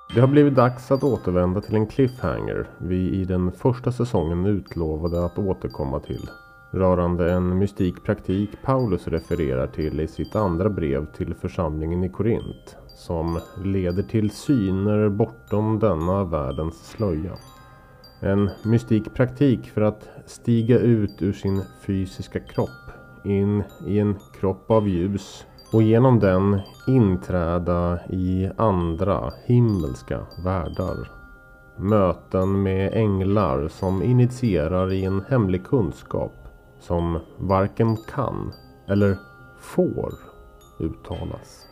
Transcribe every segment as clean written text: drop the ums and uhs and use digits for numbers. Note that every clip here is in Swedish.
Det har blivit dags att återvända till en cliffhanger vi i den första säsongen utlovade att återkomma till. Rörande en mystik praktik Paulus refererar till i sitt andra brev till församlingen i Korint, som leder till syner bortom denna världens slöja. En mystik praktik för att stiga ut ur sin fysiska kropp, in i en kropp av ljus och genom den inträda i andra himmelska världar. Möten med änglar som initierar i en hemlig kunskap som varken kan eller får uttalas.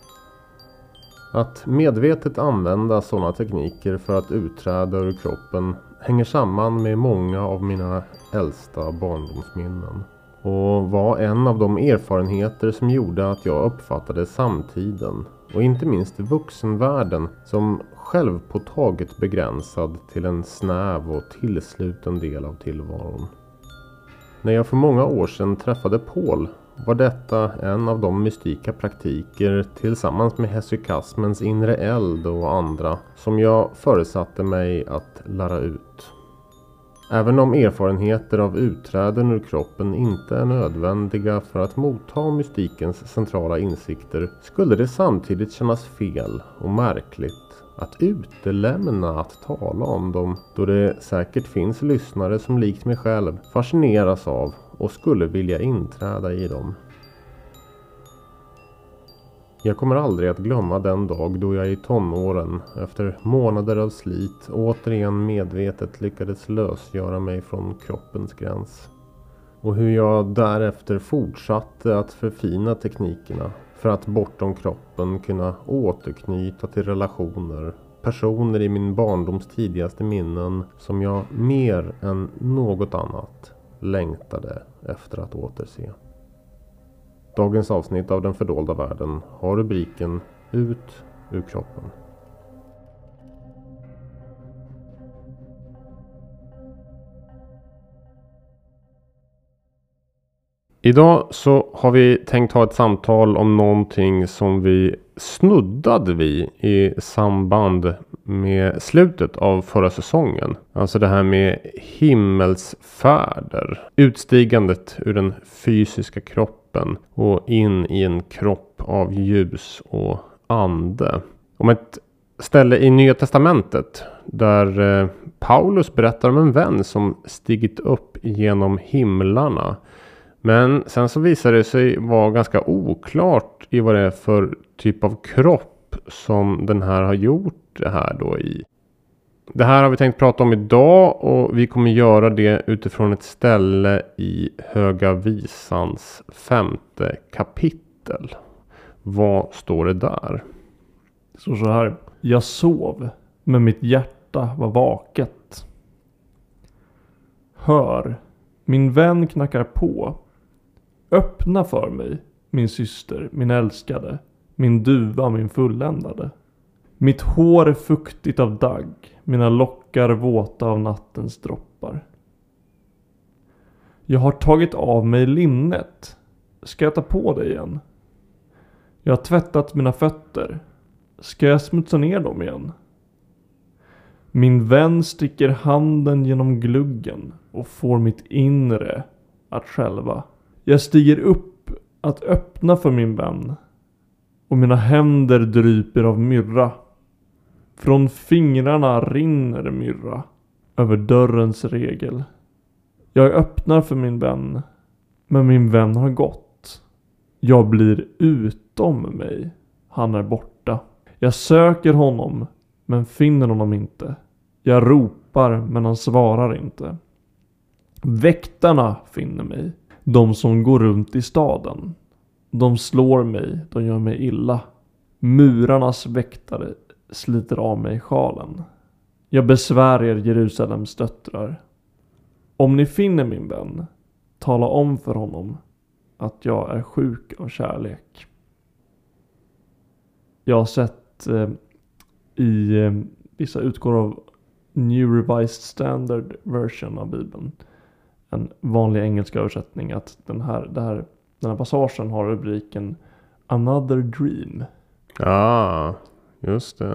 Att medvetet använda sådana tekniker för att utträda ur kroppen hänger samman med många av mina äldsta barndomsminnen och var en av de erfarenheter som gjorde att jag uppfattade samtiden och inte minst vuxenvärlden som självpåtaget begränsad till en snäv och tillsluten del av tillvaron. När jag för många år sedan träffade Paul var detta en av de mystika praktiker tillsammans med hesychasmens inre eld och andra som jag föresatte mig att lära ut. Även om erfarenheter av utträden ur kroppen inte är nödvändiga för att motta mystikens centrala insikter skulle det samtidigt kännas fel och märkligt att utelämna att tala om dem, då det säkert finns lyssnare som likt mig själv fascineras av och skulle vilja inträda i dem. Jag kommer aldrig att glömma den dag då jag i tonåren, efter månader av slit, återigen medvetet lyckades lösgöra mig från kroppens gräns. Och hur jag därefter fortsatte att förfina teknikerna för att bortom kroppen kunna återknyta till relationer, personer i min barndoms tidigaste minnen som jag mer än något annat längtade efter att återse. Dagens avsnitt av Den fördolda världen har rubriken Ut ur kroppen. Idag så har vi tänkt ha ett samtal om någonting som vi snuddade vid i samband med slutet av förra säsongen. Alltså det här med himmelsfärder. Utstigandet ur den fysiska kroppen och in i en kropp av ljus och ande. Om ett ställe i Nya testamentet där Paulus berättar om en vän som stigit upp genom himlarna. Men sen så visar det sig vara ganska oklart i vad det är för typ av kropp som den här har gjort det här då i. Det här har vi tänkt prata om idag och vi kommer göra det utifrån ett ställe i Höga visans 5:e kapitel. Vad står det där? Det står så här. Jag sov, men mitt hjärta var vaket. Hör, min vän knackar på. Öppna för mig, min syster, min älskade, min duva, min fulländade. Mitt hår är fuktigt av dagg, mina lockar våta av nattens droppar. Jag har tagit av mig linnet. Ska jag ta på det igen? Jag har tvättat mina fötter. Ska jag smutsa ner dem igen? Min vän sticker handen genom gluggen och får mitt inre att skälva. Jag stiger upp att öppna för min vän och mina händer dryper av myrra. Från fingrarna rinner myrra över dörrens regel. Jag öppnar för min vän, men min vän har gått. Jag blir utom mig, han är borta. Jag söker honom, men finner honom inte. Jag ropar, men han svarar inte. Väktarna finner mig. De som går runt i staden. De slår mig, de gör mig illa. Murarnas väktare sliter av mig sjalen. Jag besvär er Jerusalems döttrar. Om ni finner min vän, tala om för honom att jag är sjuk av kärlek. Jag har sett i vissa utgåvor av New Revised Standard Version av Bibeln, en vanlig engelsk översättning, att den här passagen har rubriken Another Dream. Ja, just det.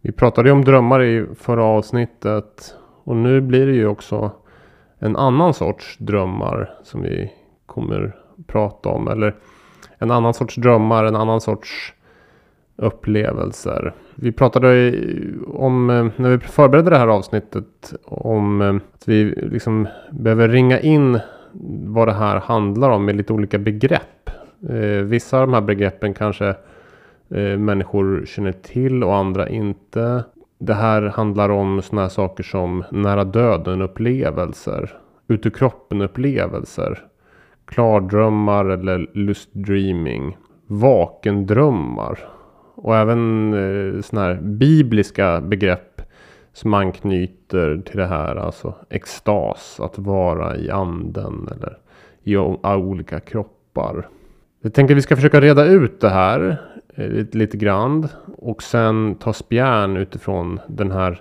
Vi pratade ju om drömmar i förra avsnittet. Och nu blir det ju också en annan sorts drömmar som vi kommer prata om. Eller en annan sorts drömmar, en annan sorts upplevelser. Vi pratade om, när vi förberedde det här avsnittet, om att vi liksom behöver ringa in vad det här handlar om med lite olika begrepp. Vissa av de här begreppen kanske människor känner till och andra inte. Det här handlar om såna här saker som nära döden upplevelser, ut ur kroppen upplevelser, klardrömmar eller lustdreaming, vakendrömmar och även såna här bibliska begrepp som anknyter till det här, alltså extas, att vara i anden eller i olika kroppar. Jag tänker att vi ska försöka reda ut det här lite grann och sen ta spjärn utifrån den här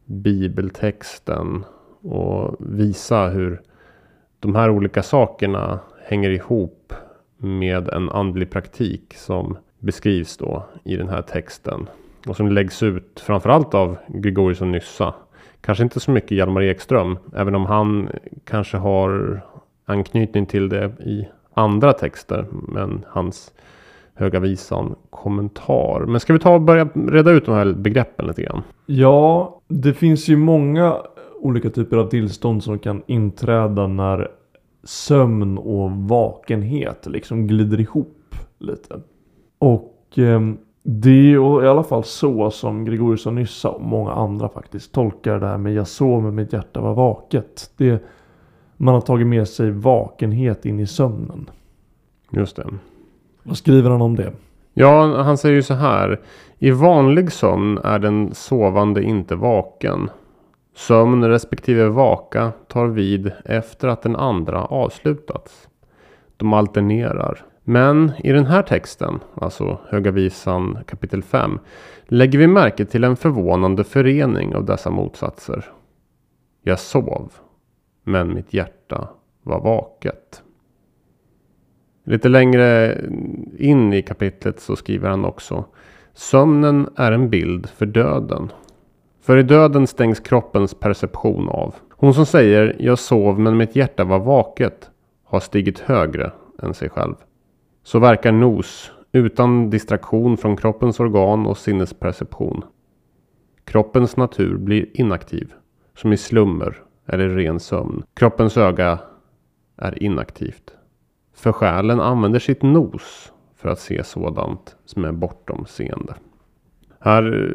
bibeltexten och visa hur de här olika sakerna hänger ihop med en andlig praktik som beskrivs då i den här texten och som läggs ut framförallt av Gregorius av Nyssa. Kanske inte så mycket Hjalmar Ekström, även om han kanske har anknytning till det i andra texter, men hans Höga Visan kommentar. Men ska vi ta och börja reda ut de här begreppen lite grann? Ja, det finns ju många olika typer av tillstånd som kan inträda när sömn och vakenhet liksom glider ihop lite. Och det är i alla fall så som Gregorius av Nyssa och många andra faktiskt tolkar det här med jag sov men mitt hjärta var vaket. Man har tagit med sig vakenhet in i sömnen. Just det. Vad skriver han om det? Ja, han säger ju så här. I vanlig sömn är den sovande inte vaken. Sömn respektive vaka tar vid efter att den andra avslutats. De alternerar. Men i den här texten, alltså Höga Visan kapitel 5, lägger vi märke till en förvånande förening av dessa motsatser. Jag sov, men mitt hjärta var vaket. Lite längre in i kapitlet så skriver han också: sömnen är en bild för döden. För i döden stängs kroppens perception av. Hon som säger jag sov men mitt hjärta var vaket har stigit högre än sig själv. Så verkar nos utan distraktion från kroppens organ och sinnesperception. Kroppens natur blir inaktiv, som i slummer eller ren sömn. Kroppens öga är inaktivt. För själen använder sitt nos för att se sådant som är bortom seende. Här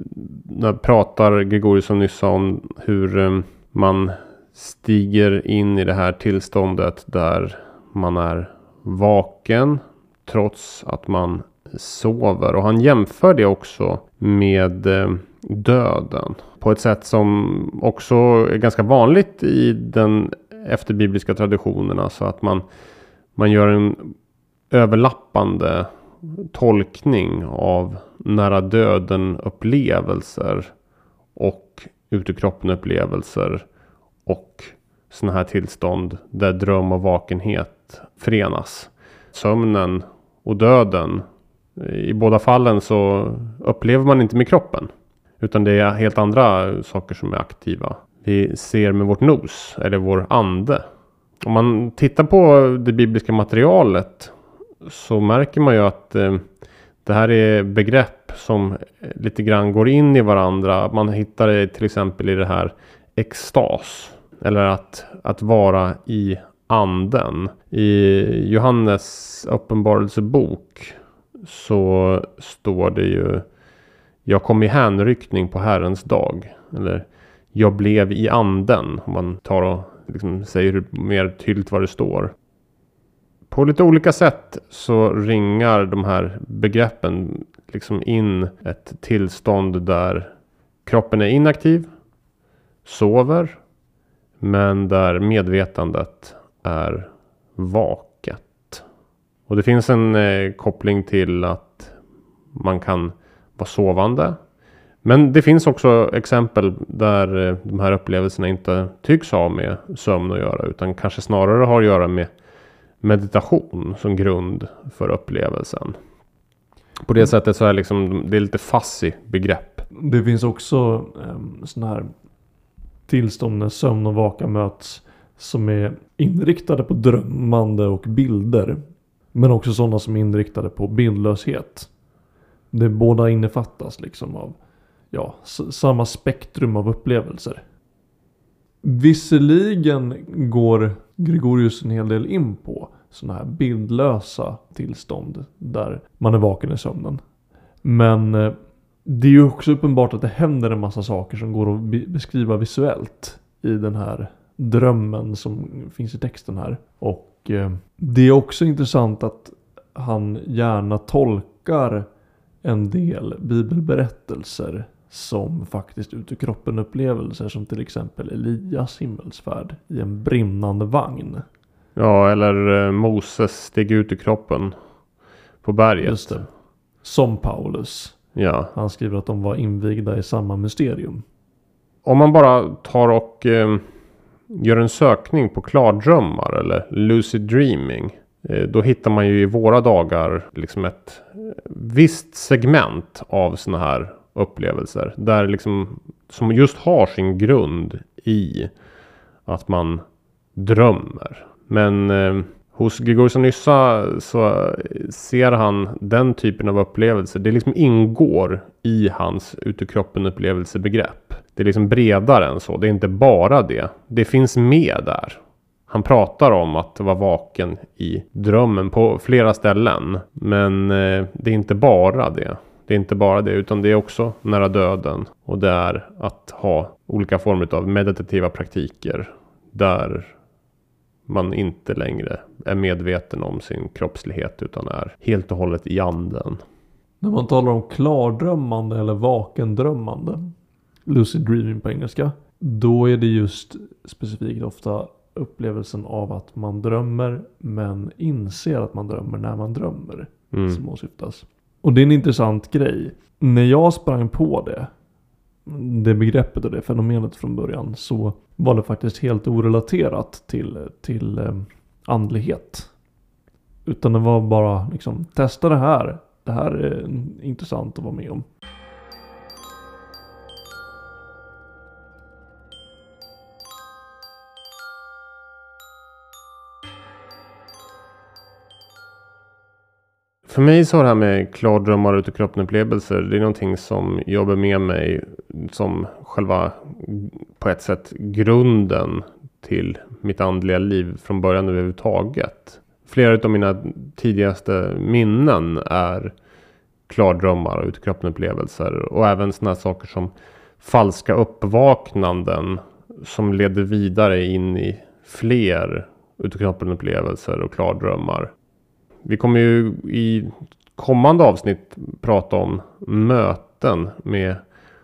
pratar Gregorius av Nyssa om hur man stiger in i det här tillståndet där man är vaken trots att man sover. Och han jämför det också med döden på ett sätt som också är ganska vanligt i den efterbibliska traditionerna, så att man gör en överlappande tolkning av nära döden upplevelser och ut ur kroppen upplevelser och såna här tillstånd där dröm och vakenhet förenas. Sömnen och döden, i båda fallen så upplever man inte med kroppen, utan det är helt andra saker som är aktiva. Vi ser med vårt nos eller vår ande. Om man tittar på det bibliska materialet så märker man ju att det här är begrepp som lite grann går in i varandra. Man hittar det till exempel i det här extas, eller att vara i anden. I Johannes uppenbarelsebok så står det ju jag kom i hänryckning på Herrens dag, eller jag blev i anden, om man tar och liksom säger mer tydligt vad det står. På lite olika sätt så ringar de här begreppen liksom in ett tillstånd där kroppen är inaktiv, sover, men där medvetandet är vaket. Och det finns en koppling till att man kan vara sovande. Men det finns också exempel där de här upplevelserna inte tycks ha med sömn att göra, utan kanske snarare har att göra med meditation som grund för upplevelsen. På det sättet så är liksom, det är lite fuzzy begrepp. Det finns också sådana här tillstånd när sömn och vaka möts som är inriktade på drömmande och bilder. Men också sådana som är inriktade på bildlöshet. Det båda innefattas liksom av samma spektrum av upplevelser. Visserligen går Gregorius en hel del in på sådana här bildlösa tillstånd där man är vaken i sömnen. Men det är ju också uppenbart att det händer en massa saker som går att beskriva visuellt i den här drömmen som finns i texten här. Och det är också intressant att han gärna tolkar en del bibelberättelser som faktiskt ut ur kroppen upplevelser, som till exempel Elias himmelsfärd i en brinnande vagn. Ja, eller Moses steg ut ur kroppen på berget. Just det. Som Paulus. Ja. Han skriver att de var invigda i samma mysterium. Om man bara tar och gör en sökning på klardrömmar eller lucid dreaming, då hittar man ju i våra dagar liksom ett visst segment av såna här upplevelser där liksom, som just har sin grund i att man drömmer. Men hos Gregorius av Nyssa så ser han den typen av upplevelser. Det liksom ingår i hans ut ur kroppen upplevelsebegrepp. Det är liksom bredare än så. Det är inte bara det. Det finns med där. Han pratar om att vara vaken i drömmen på flera ställen. Men det är inte bara det. Det är inte bara det, utan det är också nära döden. Och det är att ha olika former av meditativa praktiker där man inte längre är medveten om sin kroppslighet utan är helt och hållet i anden. När man talar om klardrömmande eller vakendrömmande, lucid dreaming på engelska, då är det just specifikt ofta upplevelsen av att man drömmer men inser att man drömmer när man drömmer som åsyftas. Och det är en intressant grej. När jag sprang på det begreppet och det fenomenet från början, så var det faktiskt helt orelaterat till andlighet. Utan det var bara liksom, testa det här. Det här är intressant att vara med om. För mig så har det här med klardrömmar ut ur kroppen-upplevelser, det är någonting som jobbar med mig som själva, på ett sätt, grunden till mitt andliga liv från början överhuvudtaget. Flera av mina tidigaste minnen är klardrömmar ut ur kroppen-upplevelser, och även sådana saker som falska uppvaknanden som leder vidare in i fler ut ur kroppen-upplevelser och klardrömmar. Vi kommer ju i kommande avsnitt prata om möten med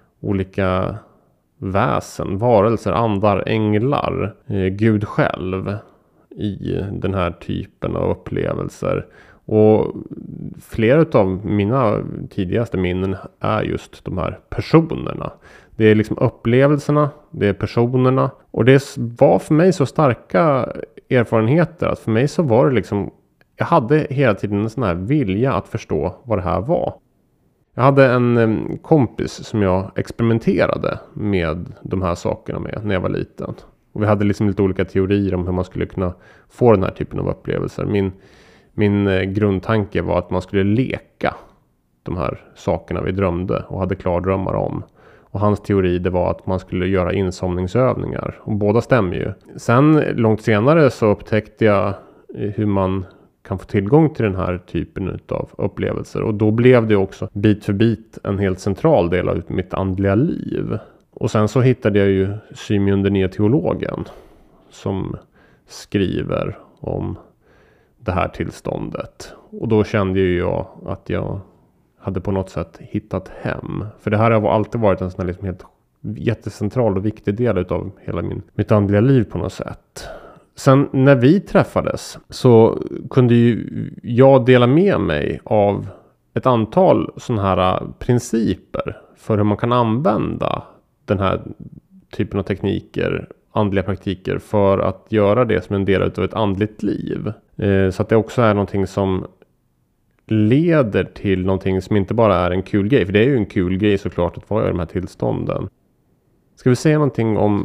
olika väsen, varelser, andar, änglar, Gud själv i den här typen av upplevelser. Och flera av mina tidigaste minnen är just de här personerna. Det är liksom upplevelserna, det är personerna. Och det var för mig så starka erfarenheter att för mig så var det liksom, jag hade hela tiden en sån här vilja att förstå vad det här var. Jag hade en kompis som jag experimenterade med de här sakerna med när jag var liten. Och vi hade liksom lite olika teorier om hur man skulle kunna få den här typen av upplevelser. Min grundtanke var att man skulle leka de här sakerna vi drömde och hade klardrömmar om. Och hans teori, det var att man skulle göra insomningsövningar. Och båda stämmer ju. Sen långt senare så upptäckte jag hur man kan få tillgång till den här typen av upplevelser. Och då blev det också bit för bit en helt central del av mitt andliga liv. Och sen så hittade jag ju Symeon den nya teologen som skriver om det här tillståndet. Och då kände ju jag att jag hade på något sätt hittat hem. För det här har alltid varit en sån här liksom helt jättecentral och viktig del av hela mitt andliga liv på något sätt. Sen när vi träffades så kunde ju jag dela med mig av ett antal sådana här principer för hur man kan använda den här typen av tekniker, andliga praktiker, för att göra det som en del av ett andligt liv. Så att det också är någonting som leder till någonting som inte bara är en kul grej. För det är ju en kul grej såklart att vara i de här tillstånden. Ska vi säga någonting om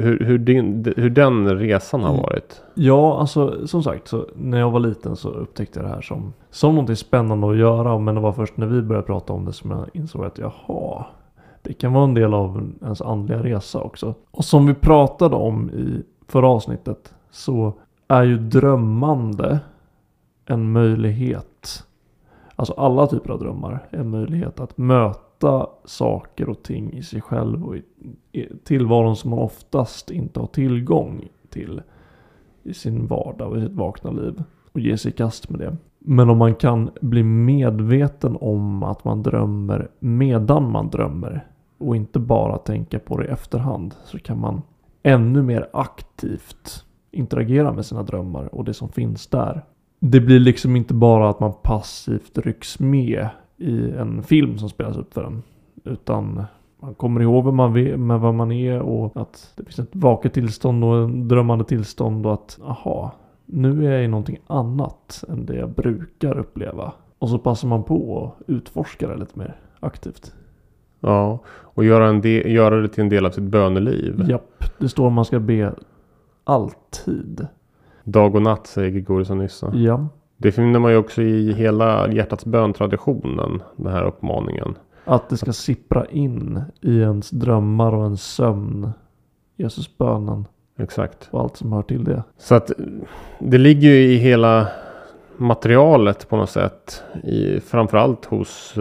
hur den resan har varit? Ja, alltså som sagt, så när jag var liten så upptäckte jag det här som någonting spännande att göra. Men det var först när vi började prata om det som jag insåg att det kan vara en del av ens andliga resa också. Och som vi pratade om i förra avsnittet så är ju drömmande en möjlighet. Alltså alla typer av drömmar är en möjlighet att möta saker och ting i sig själv och i tillvaron som man oftast inte har tillgång till i sin vardag och i sitt vakna liv och ge sig i kast med det. Men om man kan bli medveten om att man drömmer medan man drömmer och inte bara tänka på det i efterhand, så kan man ännu mer aktivt interagera med sina drömmar och det som finns där. Det blir liksom inte bara att man passivt rycks med i en film som spelas upp för en, utan man kommer ihåg vad man är och att det finns ett vaket tillstånd och en drömmande tillstånd och att nu är jag i någonting annat än det jag brukar uppleva. Och så passar man på att utforska det lite mer aktivt. Ja, och göra det till en del av sitt böneliv. Japp, det står att man ska be alltid. Dag och natt, säger Gregorius av Nyssa. Ja. Det finner man ju också i hela hjärtats bön-traditionen, den här uppmaningen. Att det ska sippra in i ens drömmar och ens sömn. Jesus bönen. Exakt. Och allt som hör till det. Så att det ligger ju i hela materialet på något sätt. Framförallt hos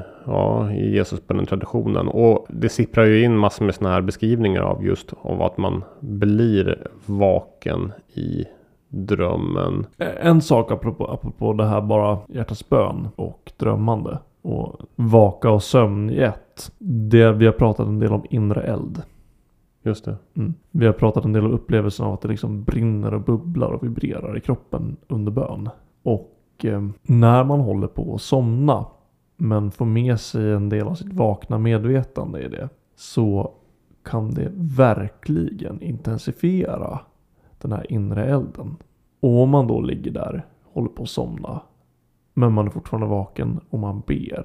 i Jesus bönen-traditionen. Och det sipprar ju in massor med såna här beskrivningar av att man blir vaken i drömmen. En sak apropå det här bara hjärtats bön och drömmande och vaka och sömn i ett. Vi har pratat en del om inre eld. Just det. Vi har pratat en del om upplevelsen av att det liksom brinner och bubblar och vibrerar i kroppen under bön. Och när man håller på att somna men får med sig en del av sitt vakna medvetande i det, så kan det verkligen intensifiera den här inre elden. Och om man då ligger där, håller på att somna, men man är fortfarande vaken och man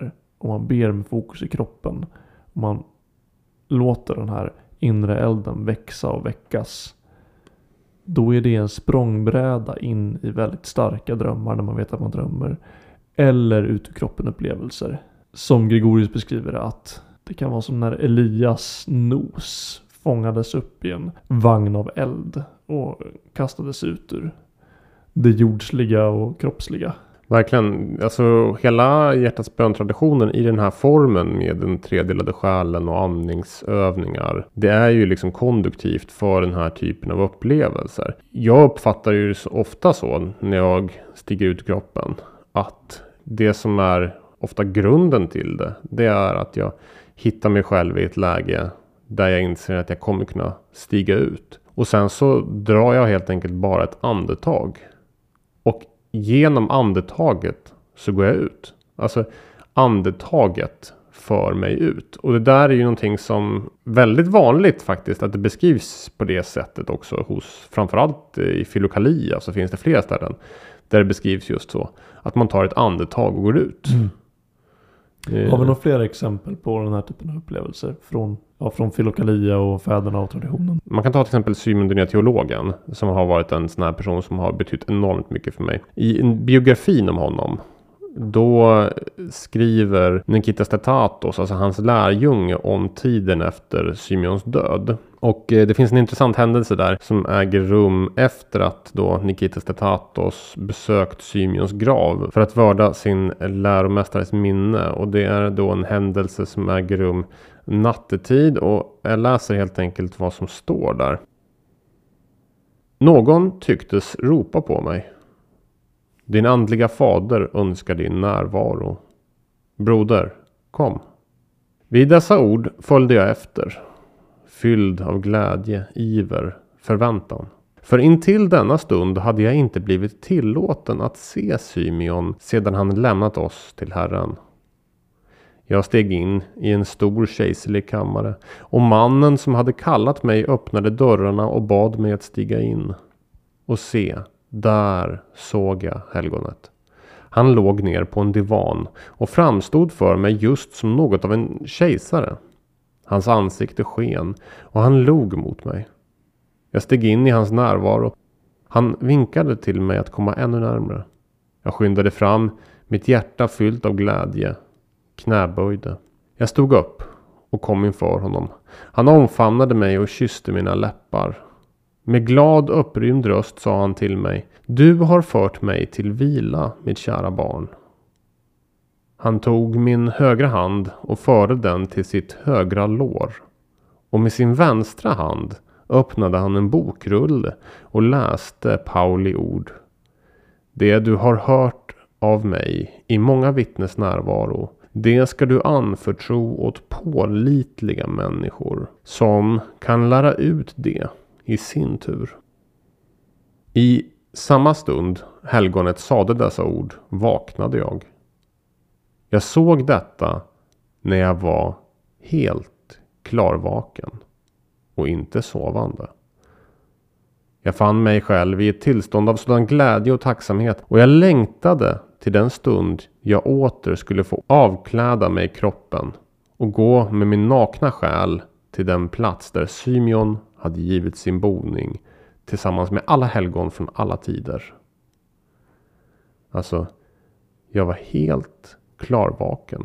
ber med fokus i kroppen, och man låter den här inre elden växa och väckas, då är det en språngbräda in i väldigt starka drömmar när man vet att man drömmer, eller ut ur kroppen upplevelser. Som Gregorius beskriver det, att det kan vara som när Elias nos fångades upp i en vagn av eld och kastades ut ur det jordsliga och kroppsliga. Verkligen, alltså hela hjärtats bön-traditionen i den här formen med den tredelade själen och andningsövningar, det är ju liksom konduktivt för den här typen av upplevelser. Jag uppfattar ju ofta så när jag stiger ut i kroppen, att det som är ofta grunden till det är att jag hittar mig själv i ett läge där jag inser att jag kommer kunna stiga ut. Och sen så drar jag helt enkelt bara ett andetag. Och genom andetaget så går jag ut. Alltså andetaget för mig ut. Och det där är ju någonting som väldigt vanligt faktiskt, att det beskrivs på det sättet också hos, framförallt i Filokalia så finns det flera ställen där det beskrivs just så. Att man tar ett andetag och går ut. Har vi några fler exempel på den här typen av upplevelser från Filokalia och fäderna och traditionen? Man kan ta till exempel Simon den teologen, som har varit en sån här person som har betytt enormt mycket för mig. I en biografin om honom, då skriver Nikitas Tetatos, alltså hans lärjunge, om tiden efter Symeons död. Och det finns en intressant händelse där som äger rum efter att då Nikitas Tetatos besökt Symeons grav för att vörda sin läromästares minne. Och det är då en händelse som äger rum nattetid, och jag läser helt enkelt vad som står där. Någon tycktes ropa på mig. Din andliga fader önskar din närvaro. Broder, kom. Vid dessa ord följde jag efter, fylld av glädje, iver, förväntan. För intill denna stund hade jag inte blivit tillåten att se Symeon sedan han lämnat oss till Herren. Jag steg in i en stor kejserlig kammare, och mannen som hade kallat mig öppnade dörrarna och bad mig att stiga in. Och se, där såg jag helgonet. Han låg ner på en divan och framstod för mig just som något av en kejsare. Hans ansikte sken och han log mot mig. Jag steg in i hans närvaro. Han vinkade till mig att komma ännu närmare. Jag skyndade fram, mitt hjärta fyllt av glädje, knäböjde. Jag stod upp och kom inför honom. Han omfamnade mig och kysste mina läppar. Med glad upprymd röst sa han till mig: Du har fört mig till vila, mitt kära barn. Han tog min högra hand och förde den till sitt högra lår. Och med sin vänstra hand öppnade han en bokrulle och läste Pauli ord. Det du har hört av mig i många vittnes närvaro, det ska du anförtro åt pålitliga människor som kan lära ut det i sin tur. I samma stund helgonet sade dessa ord vaknade jag. Jag såg detta när jag var helt klarvaken och inte sovande. Jag fann mig själv i ett tillstånd av sådan glädje och tacksamhet och jag längtade till den stund jag åter skulle få avkläda mig kroppen och gå med min nakna själ till den plats där Symeon hade givit sin boning tillsammans med alla helgon från alla tider. Alltså, jag var helt klarvaken.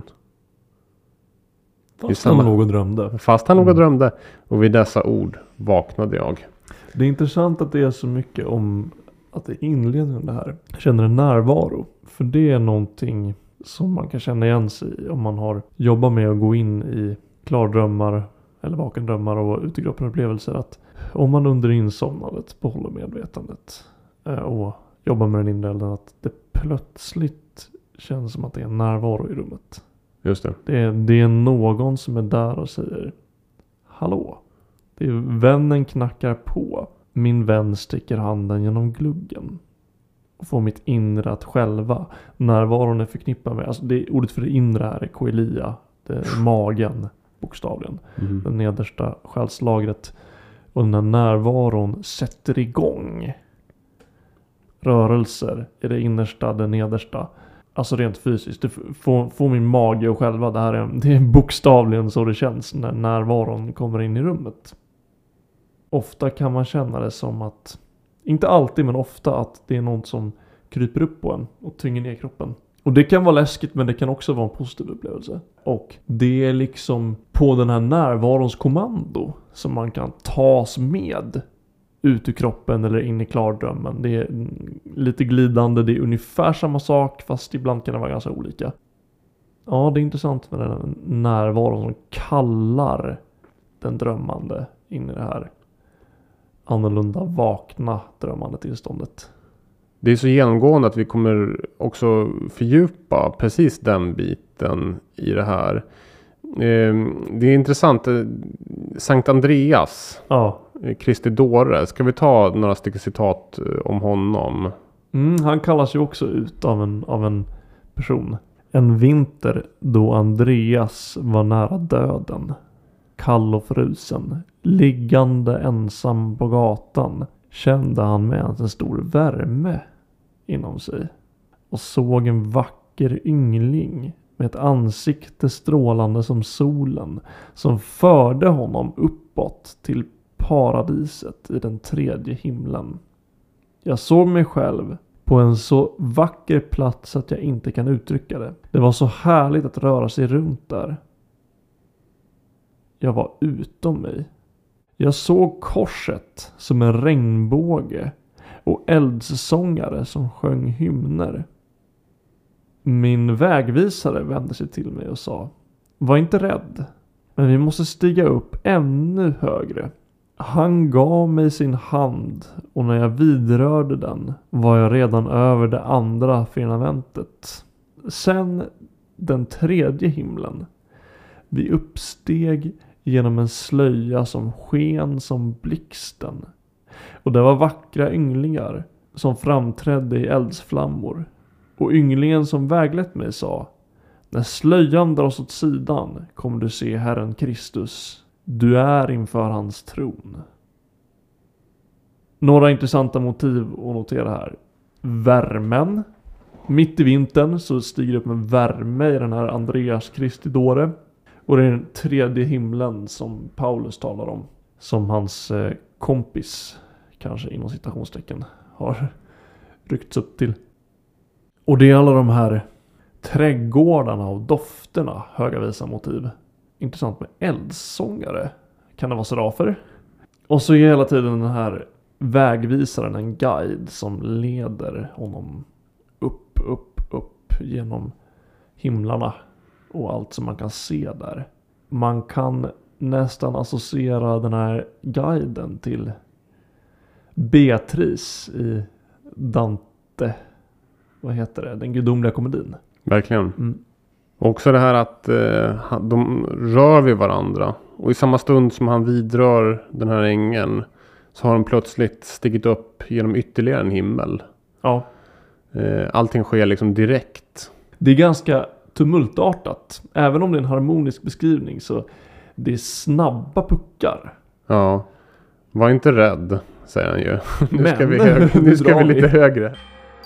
Fast han låg och drömde. Fast han låg och drömde. Och vid dessa ord vaknade jag. Det är intressant att det är så mycket om att det är inledningen det här. Jag känner en närvaro. För det är någonting som man kan känna igen sig i om man har jobbat med att gå in i klardrömmar eller vakendrömmar och utekroppen-upplevelser. Att om man under insomnandet behåller medvetandet och jobbar med den inre elden, att det plötsligt känns som att det är en närvaro i rummet. Just det. Det är någon som är där och säger: hallå. Det är vännen knackar på. Min vän sticker handen genom gluggen. Och får mitt inre att själva. Närvaron är förknippad med. Alltså ordet för det inre här är koelia. Det är magen bokstavligen. Det nedersta själslagret. Och den här närvaron sätter igång rörelser i det innersta, det nedersta. Alltså rent fysiskt. Det får min mage och själva. Det är bokstavligen så det känns när närvaron kommer in i rummet. Ofta kan man känna det som att, inte alltid men ofta, att det är något som kryper upp på en och tynger ner kroppen. Och det kan vara läskigt, men det kan också vara en positiv upplevelse. Och det är liksom på den här närvarons kommando som man kan tas med ut ur kroppen eller in i klardrömmen. Det är lite glidande, det är ungefär samma sak, fast ibland kan det vara ganska olika. Ja, det är intressant med den närvaron som kallar den drömmande in i det här annorlunda vakna drömmande tillståndet. Det är så genomgående att vi kommer också fördjupa precis den biten i det här. Det är intressant. Sankt Andreas, Kristi dåre. Ska vi ta några stycken citat om honom? Han kallas ju också ut av en person. En vinter då Andreas var nära döden. Kall och frusen. Liggande ensam på gatan kände han med en stor värme inom sig. Och såg en vacker yngling med ett ansikte strålande som solen som förde honom uppåt till paradiset i den tredje himlen. Jag såg mig själv på en så vacker plats att jag inte kan uttrycka det. Det var så härligt att röra sig runt där. Jag var utom mig. Jag såg korset som en regnbåge och eldssångare som sjöng hymner. Min vägvisare vände sig till mig och sa: var inte rädd, men vi måste stiga upp ännu högre. Han gav mig sin hand och när jag vidrörde den var jag redan över det andra firmamentet. Sen den tredje himlen. Vi uppsteg genom en slöja som sken som blixten. Och det var vackra ynglingar som framträdde i eldsflammor. Och ynglingen som väglett mig sa: när slöjan dras åt sidan kommer du se Herren Kristus. Du är inför hans tron. Några intressanta motiv att notera här. Värmen. Mitt i vintern så stiger det upp en värme i den här Andreas Christidore. Och det är den tredje himlen som Paulus talar om. Som hans kompis, kanske inom citationstecken, har ryckts upp till. Och det är alla de här trädgårdarna och dofterna, höga visa motiv. Intressant med eldsångare. Kan det vara serafer? Och så är hela tiden den här vägvisaren en guide som leder honom upp genom himlarna och allt som man kan se där. Man kan nästan associera den här guiden till Beatrice i Dante. Vad heter det? Den gudomliga komedin. Verkligen. Också det här att de rör vid varandra. Och i samma stund som han vidrör den här ängeln så har de plötsligt stigit upp genom ytterligare en himmel. Ja. Allting sker liksom direkt. Det är ganska tumultartat. Även om det är en harmonisk beskrivning så det är snabba puckar. Ja. Var inte rädd, säger han ju. Nu Men, ska vi lite högre.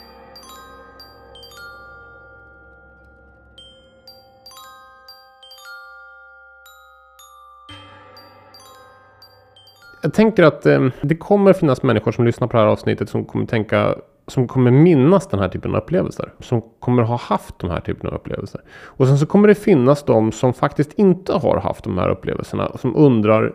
Jag tänker att det kommer finnas människor som lyssnar på det här avsnittet som kommer minnas den här typen av upplevelser. Som kommer ha haft de här typen av upplevelser. Och sen så kommer det finnas de som faktiskt inte har haft de här upplevelserna. Som undrar,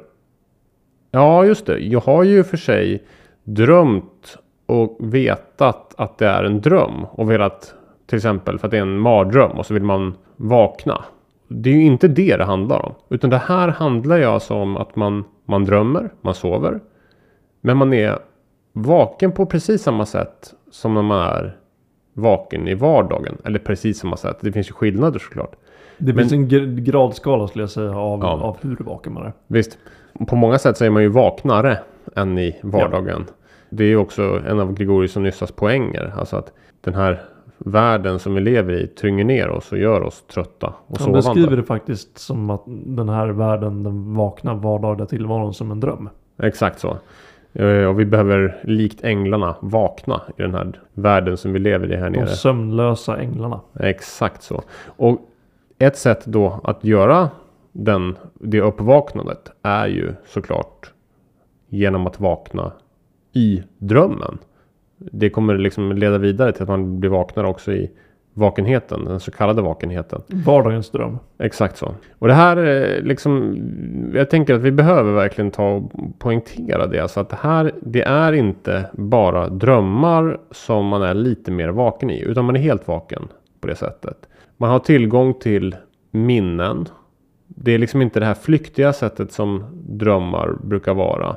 ja just det, jag har ju för sig drömt och vetat att det är en dröm. Och velat, till exempel för att det är en mardröm och så vill man vakna. Det är ju inte det handlar om. Utan det här handlar ju alltså om att man drömmer, man sover. Men man är vaken på precis samma sätt som när man är vaken i vardagen. Eller precis samma sätt. Det finns ju skillnader såklart. Det finns en gradskala skulle jag säga av hur vaken man är. Visst. På många sätt så är man ju vaknare än i vardagen. Ja. Det är ju också en av Gregorius och Nyssas poänger. Alltså att den här världen som vi lever i tynger ner oss och gör oss trötta och sovande. Han beskriver det faktiskt som att den här världen, den vakna vardagliga tillvaron som en dröm. Exakt så. Och vi behöver likt änglarna vakna i den här världen som vi lever i här nere. De sömnlösa änglarna. Exakt så. Och ett sätt då att göra det uppvaknandet är ju såklart genom att vakna i drömmen. Det kommer liksom leda vidare till att man blir vaknare också i vakenheten, den så kallade vakenheten. Vardagens dröm. Exakt så. Och det här liksom, jag tänker att vi behöver verkligen ta och poängtera det. Alltså att det är inte bara drömmar som man är lite mer vaken i, utan man är helt vaken på det sättet. Man har tillgång till minnen. Det är liksom inte det här flyktiga sättet som drömmar brukar vara.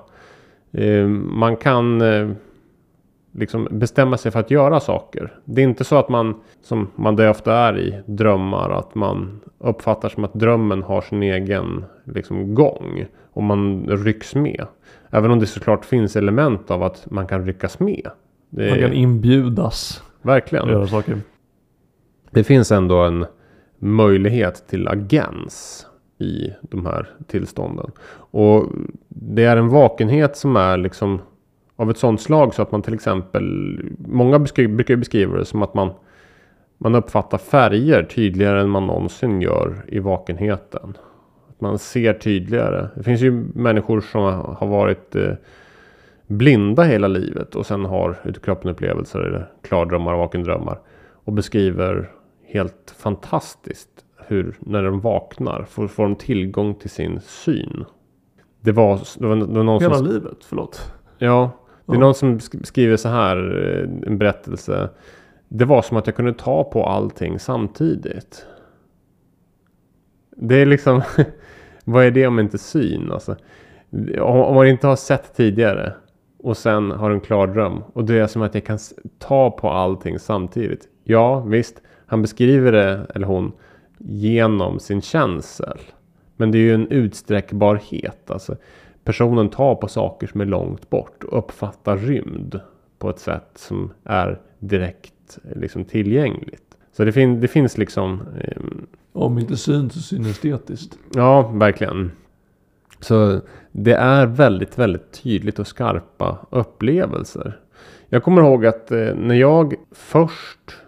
Man kan liksom bestämma sig för att göra saker. Det är inte så att man, som man det ofta är i drömmar, att man uppfattar som att drömmen har sin egen liksom gång och man rycks med. Även om det såklart finns element av att man kan ryckas med. Man kan inbjudas. Verkligen. Göra saker. Det finns ändå en möjlighet till agens i de här tillstånden. Och det är en vakenhet som är liksom av ett sånt slag så att man till exempel, många brukar beskriva det som att man uppfattar färger tydligare än man någonsin gör i vakenheten. Att man ser tydligare. Det finns ju människor som har varit blinda hela livet och sen har utkroppen upplevelser eller klardrömmar och vakendrömmar och beskriver helt fantastiskt hur när de vaknar får de tillgång till sin syn. Det var någon hela som livet, förlåt. Ja, det är någon som skriver så här, en berättelse. Det var som att jag kunde ta på allting samtidigt. Det är liksom, vad är det om inte syn? Alltså, om man inte har sett tidigare och sen har en klar dröm. Och det är som att jag kan ta på allting samtidigt. Ja, visst. Han beskriver det, eller hon, genom sin känsel. Men det är ju en utsträckbarhet. Alltså, personen tar på saker som är långt bort och uppfattar rymd på ett sätt som är direkt liksom tillgängligt. Så det finns liksom... Om inte syn så synestetiskt. Ja, verkligen. Så det är väldigt, väldigt tydligt och skarpa upplevelser. Jag kommer ihåg att när jag först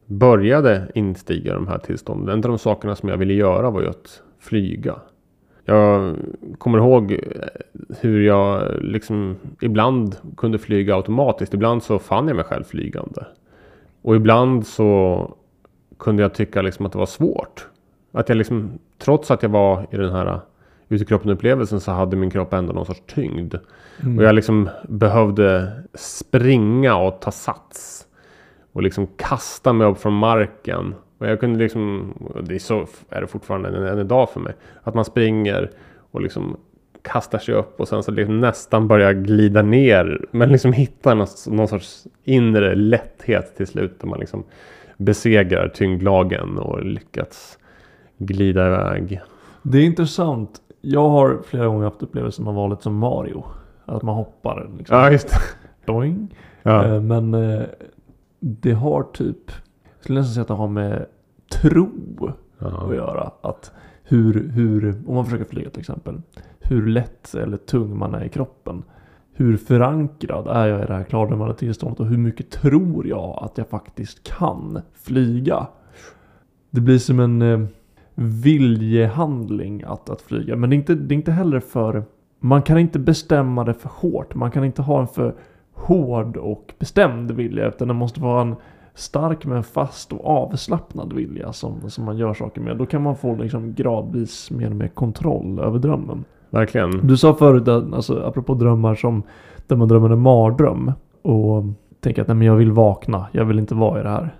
började instiga de här tillstånden. En av de sakerna som jag ville göra var ju att flyga. Jag kommer ihåg hur jag liksom ibland kunde flyga automatiskt. Ibland så fann jag mig själv flygande. Och ibland så kunde jag tycka liksom att det var svårt. Att jag liksom, trots att jag var i den här utekroppen-upplevelsen, så hade min kropp ändå någon sorts tyngd. Och jag liksom behövde springa och ta sats. Och liksom kasta mig upp från marken. Och jag kunde liksom, så är det fortfarande en idag för mig. Att man springer och liksom kastar sig upp och sen så liksom nästan börjar glida ner. Men liksom hittar någon sorts inre lätthet till slut. Där man liksom besegrar tyngdlagen och lyckats glida iväg. Det är intressant. Jag har flera gånger haft upplevelsen av valet som Mario. Att man hoppar liksom. Ja, just det. Doing. Ja. Men det har typ, jag skulle nästan säga att det har med tro att göra. Att hur, om man försöker flyga till exempel, hur lätt eller tung man är i kroppen. Hur förankrad är jag i det här klardrömmande tillståndet och hur mycket tror jag att jag faktiskt kan flyga. Det blir som en viljehandling att flyga. Men det är inte heller för, man kan inte bestämma det för hårt. Man kan inte ha en för hård och bestämd vilja, utan det måste vara en stark men fast och avslappnad vilja som man gör saker med. Då kan man få liksom gradvis mer och mer kontroll över drömmen. Verkligen. Du sa förut att, alltså, apropå drömmar som där man drömmer en mardröm och tänker att nej, men jag vill vakna, jag vill inte vara i det här.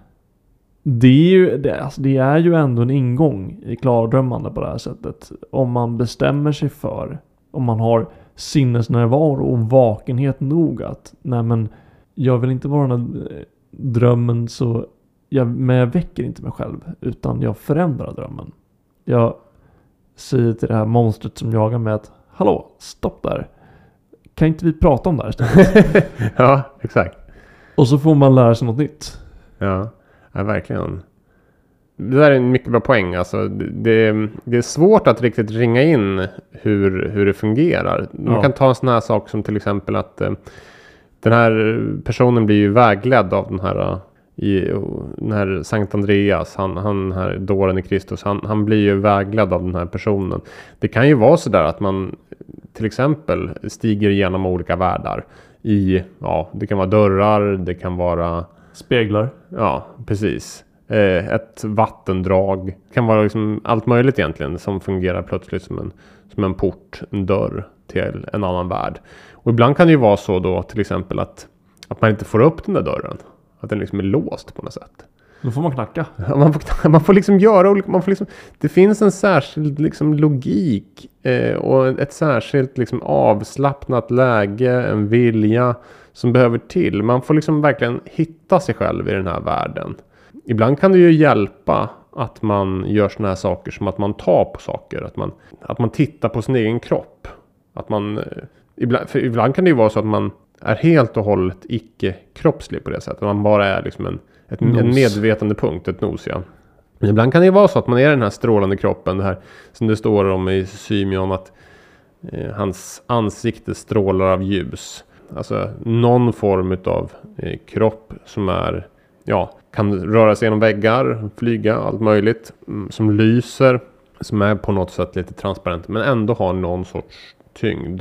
Det är ju ändå en ingång i klardrömmande på det här sättet. Om man bestämmer sig för, om man har sinnesnärvaro och vakenhet nog att nej, men jag vill inte vara den här drömmen, men jag väcker inte mig själv, utan jag förändrar drömmen. Jag säger till det här monstret som jagar mig att hallå, stopp där. Kan inte vi prata om det här istället? Ja, exakt. Och så får man lära sig något nytt. Ja, verkligen. Det där är en mycket bra poäng. Alltså, det är svårt att riktigt ringa in hur det fungerar. Man kan ta en sån här sak som till exempel att den här personen blir ju vägledd av den här Sankt Andreas. Han här dåren i Kristus. Han blir ju vägledd av den här personen. Det kan ju vara så där att man till exempel stiger igenom olika världar. Det kan vara dörrar, det kan vara speglar. Ja, precis. Ett vattendrag. Det kan vara liksom allt möjligt egentligen som fungerar plötsligt som en port, en dörr till en annan värld. Och ibland kan det ju vara så då till exempel att man inte får upp den där dörren. Att den liksom är låst på något sätt. Då får man knacka. Man får liksom göra olika, det finns en särskild liksom logik och ett särskilt liksom avslappnat läge, en vilja som behöver till. Man får liksom verkligen hitta sig själv i den här världen. Ibland kan det ju hjälpa att man gör såna här saker som att man tar på saker. Att man tittar på sin egen kropp. Ibland kan det ju vara så att man är helt och hållet icke-kroppslig på det sättet. Man bara är liksom en medvetande punkt, ett nos, ja. Men ibland kan det ju vara så att man är den här strålande kroppen. Det här som det står om i Symeon, att hans ansikte strålar av ljus. Alltså någon form av kropp som är, kan röra sig genom väggar, flyga, allt möjligt. Som lyser, som är på något sätt lite transparent, men ändå har någon sorts tyngd.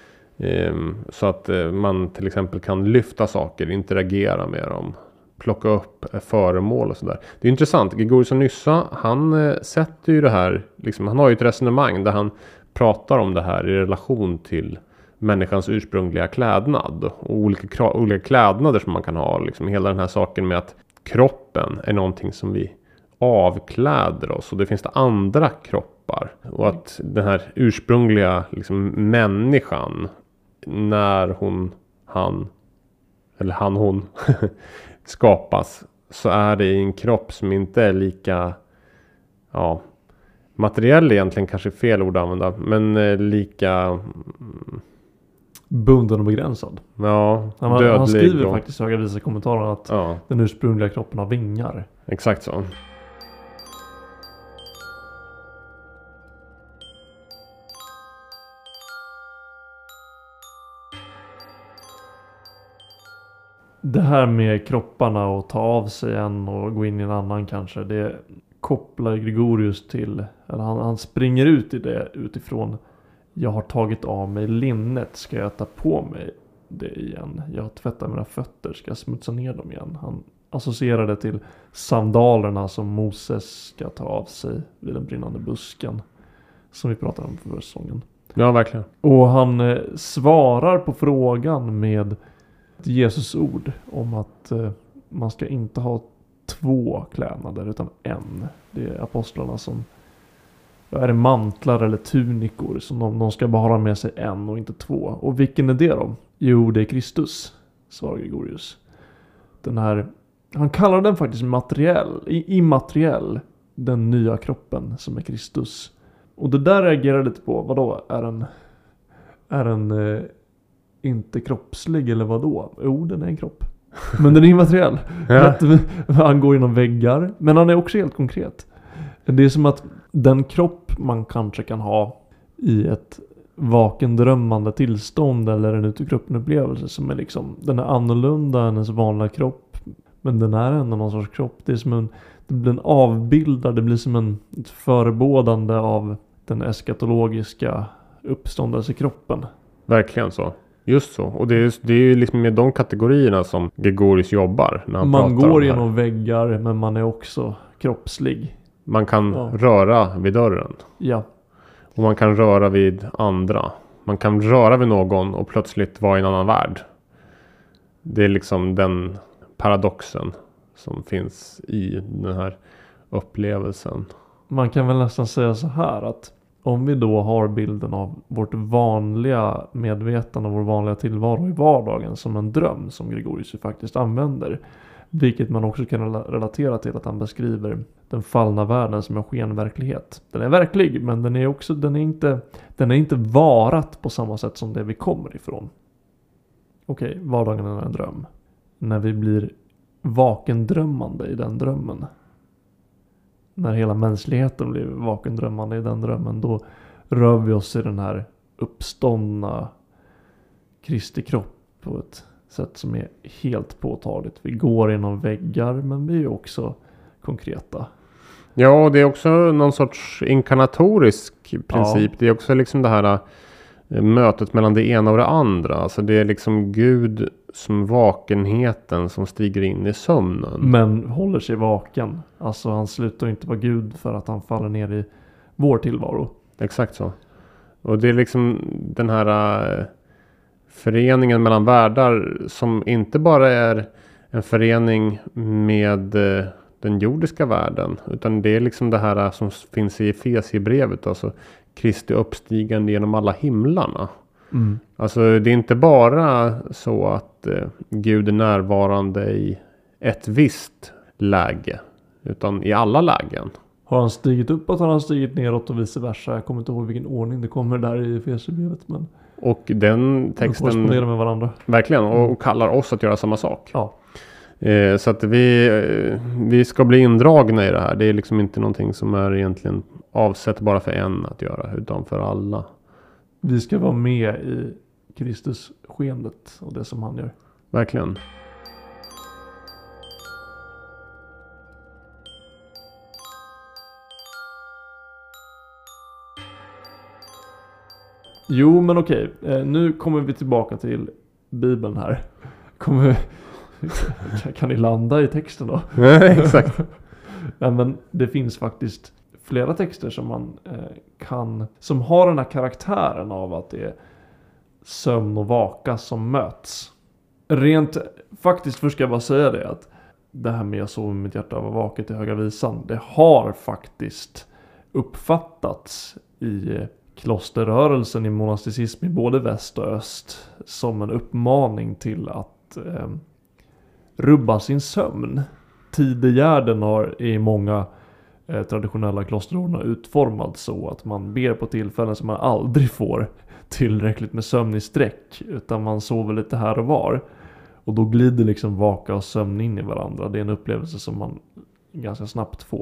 Så att man till exempel kan lyfta saker, interagera med dem, plocka upp föremål och sådär. Det är intressant. Gregorius av Nyssa, han sätter ju det här, liksom, han har ju ett resonemang där han pratar om det här i relation till människans ursprungliga klädnad och olika klädnader som man kan ha. Liksom hela den här saken med att kroppen är någonting som vi avkläder oss, och det finns det andra kroppar. Och att den här ursprungliga liksom, människan, när hon skapas, så är det i en kropp som inte är lika materiell, egentligen kanske fel ord att använda, men lika bunden och begränsad. Ja, dödlig. Han skriver faktiskt i Höga visa kommentarer att den ursprungliga kroppen har vingar. Exakt så. Det här med kropparna och ta av sig en och gå in i en annan kanske, det kopplar Gregorius till, eller han springer ut i det utifrån: jag har tagit av mig linnet, ska jag ta på mig det igen? Jag har tvättat mina fötter, ska jag smutsa ner dem igen? Han associerar det till sandalerna som Moses ska ta av sig vid den brinnande busken, som vi pratade om förra säsongen. Ja, verkligen. Och han svarar på frågan med Jesus ord om att man ska inte ha 2 klädnader utan en. Det är apostlarna som är det mantlar eller tunikor som de ska bara ha med sig en och inte 2. Och vilken är det då? Jo, det är Kristus, svarar Gregorius. Den här, han kallar den faktiskt immateriell, den nya kroppen som är Kristus. Och det där reagerar lite på, vadå? Är den inte kroppslig eller vadå? Jo, den är en kropp. Men den är immateriell. Ja. Han går genom väggar. Men han är också helt konkret. Det är som att den kropp man kanske kan ha i ett vakendrömmande tillstånd eller en utekroppen-upplevelse som är liksom, den är annorlunda än ens vanliga kropp. Men den är ändå någon sorts kropp. Det är som det blir en avbildad, det blir som ett förebådande av den eskatologiska uppståndelsekroppen. Verkligen så. Just så. Och det är ju liksom med de kategorierna som Gregorius jobbar när han pratar om det här. Man går genom väggar, men man är också kroppslig. Man kan röra vid dörren. Ja. Och man kan röra vid andra. Man kan röra vid någon och plötsligt vara i en annan värld. Det är liksom den paradoxen som finns i den här upplevelsen. Man kan väl nästan säga så här att om vi då har bilden av vårt vanliga medvetande och vår vanliga tillvaro i vardagen som en dröm som Gregorius faktiskt använder, vilket man också kan relatera till att han beskriver den fallna världen som en skenverklighet. Den är verklig, men den är inte varat på samma sätt som det vi kommer ifrån. Okej, vardagen är en dröm. När vi blir vakendrömmande i den drömmen, när hela mänskligheten blir vakendrömmande i den drömmen, då rör vi oss i den här uppståndna Kristi kropp på ett sätt som är helt påtagligt. Vi går genom väggar, men vi är också konkreta. Ja, det är också någon sorts inkarnatorisk princip. Ja. Det är också liksom det här mötet mellan det ena och det andra. Alltså det är liksom Gud som vakenheten som stiger in i sömnen. Men håller sig vaken. Alltså han slutar inte vara Gud för att han faller ner i vår tillvaro. Exakt så. Och det är liksom den här föreningen mellan världar som inte bara är en förening med den jordiska världen, utan det är liksom det här som finns i Efesiebrevet, alltså Kristi uppstigande genom alla himlarna. Mm. Alltså det är inte bara så att Gud är närvarande i ett visst läge, utan i alla lägen. Har han stigit uppåt, har han stigit neråt och vice versa. Jag kommer inte ihåg vilken ordning det kommer där i Efesiebrevet, men och den texten med varandra. Verkligen, och kallar oss att göra samma sak. Ja. Så att vi ska bli indragna i det här. Det är liksom inte någonting som är egentligen avsett bara för en att göra, utan för alla. Vi ska vara med i Kristus skenet och det som han gör. Verkligen. Jo, men okej. Nu kommer vi tillbaka till Bibeln här. Kan ni landa i texten då? Exakt. Ja, men det finns faktiskt flera texter som man som har den här karaktären av att det är sömn och vaka som möts. Rent faktiskt, först ska jag bara säga det, att det här med jag sov med mitt hjärta var vaket i höga visan, det har faktiskt uppfattats i klosterrörelsen, i monasticism i både väst och öst, som en uppmaning till att rubba sin sömn. Tidegärden har i många traditionella klosterordnar utformad så att man ber på tillfällen som man aldrig får tillräckligt med sömn i sträck, utan man sover lite här och var. Och då glider liksom vaka och sömn in i varandra. Det är en upplevelse som man ganska snabbt får.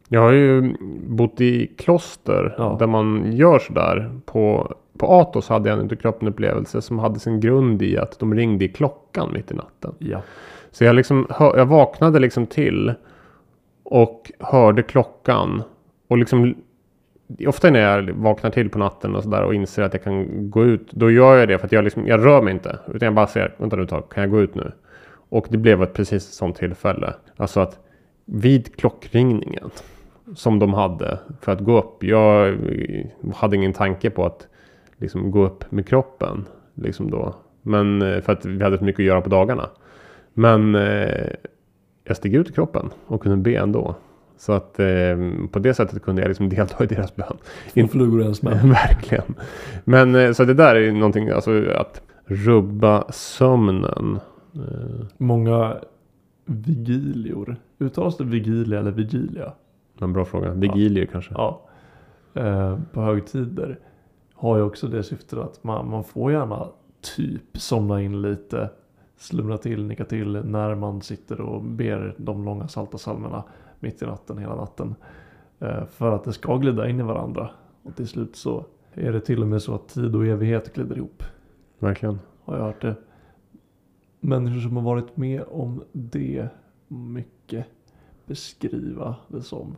Jag har ju bott i kloster där man gör sådär. På Athos hade jag en utekroppen-upplevelse som hade sin grund i att de ringde i klockan mitt i natten. Ja. Så jag vaknade liksom till och hörde klockan. Och liksom, ofta när jag vaknar till på natten och sådär och inser att jag kan gå ut, då gör jag det för att jag rör mig inte. Utan jag bara säger, vänta nu ett tag, kan jag gå ut nu? Och det blev precis ett sånt tillfälle. Alltså att vid klockringningen som de hade för att gå upp. Jag hade ingen tanke på att liksom gå upp med kroppen. Liksom då. Men för att vi hade så mycket att göra på dagarna. Men jag steg ut i kroppen och kunde be ändå. Så att på det sättet kunde jag liksom delta i deras bön. Två flugor i en smäll. Verkligen. Men så det där är någonting, alltså att rubba sömnen. Många vigilior. Uttalas det vigilia eller vigilia? En bra fråga. Vigilier kanske. Ja. På högtider har ju också det syftet att man får gärna typ somna in lite, slumra till, nicka till när man sitter och ber de långa salta psalmerna mitt i natten, hela natten. För att det ska glida in i varandra. Och till slut så är det till och med så att tid och evighet glider ihop. Verkligen. Har jag hört det. Människor som har varit med om det mycket beskriva det som.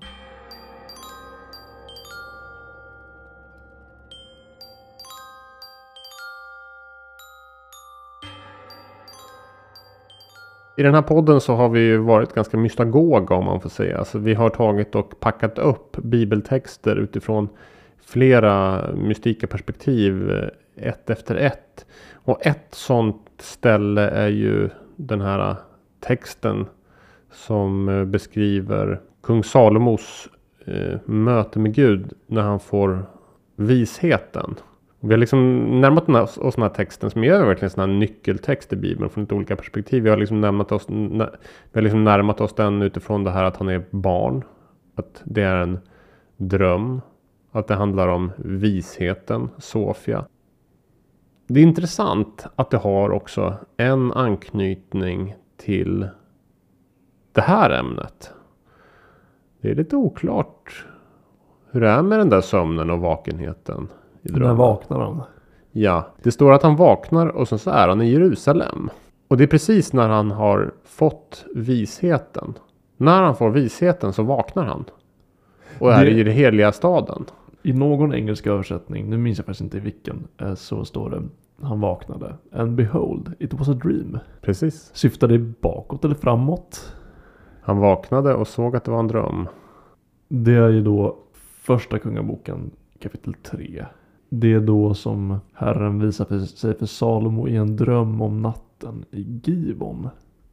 I den här podden så har vi ju varit ganska mystagoga om man får säga. Alltså vi har tagit och packat upp bibeltexter utifrån flera mystika perspektiv, ett efter ett. Och ett sånt ställe är ju den här texten som beskriver kung Salomos möte med Gud när han får visheten. Vi har liksom närmat oss den här texten som är verkligen en sån här nyckeltext i Bibeln från lite olika perspektiv. Vi har liksom närmat oss den utifrån det här att han är barn. Att det är en dröm. Att det handlar om visheten, Sofia. Det är intressant att det har också en anknytning till det här ämnet. Det är lite oklart hur det är med den där sömnen och vakenheten. När vaknar han? Ja, det står att han vaknar och sen så är han i Jerusalem. Och det är precis när han har fått visheten. När han får visheten så vaknar han. Och är i den heliga staden. I någon engelsk översättning, nu minns jag faktiskt inte i vilken, så står det han vaknade. And behold, it was a dream. Precis. Syftar det bakåt eller framåt? Han vaknade och såg att det var en dröm. Det är ju då första kungaboken kapitel 3. Det är då som Herren visar sig för Salomo i en dröm om natten i Givon.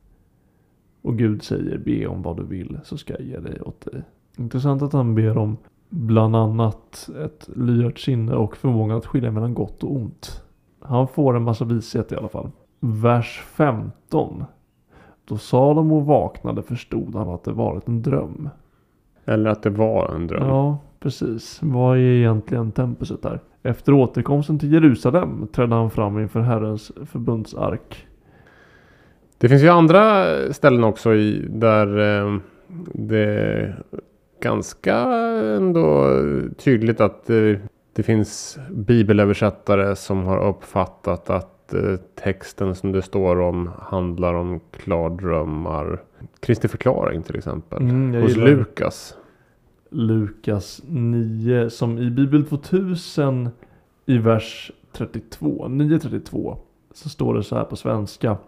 Och Gud säger, be om vad du vill så ska jag ge dig åt dig. Intressant att han ber om bland annat ett lyhört sinne och förmågan att skilja mellan gott och ont. Han får en massa vishet i alla fall. Vers 15. Då Salomo vaknade förstod han att det varit en dröm. Eller att det var en dröm. Ja, precis. Vad är egentligen tempuset där? Efter återkomsten till Jerusalem trädde han fram inför Herrens förbundsark. Det finns ju andra ställen också där det är ganska ändå tydligt att det finns bibelöversättare som har uppfattat att texten som det står om handlar om klardrömmar. Kristi förklaring till exempel. Hos Lukas. Lukas 9 som i Bibel 2000 i vers 32. 9:32 så står det så här på svenska.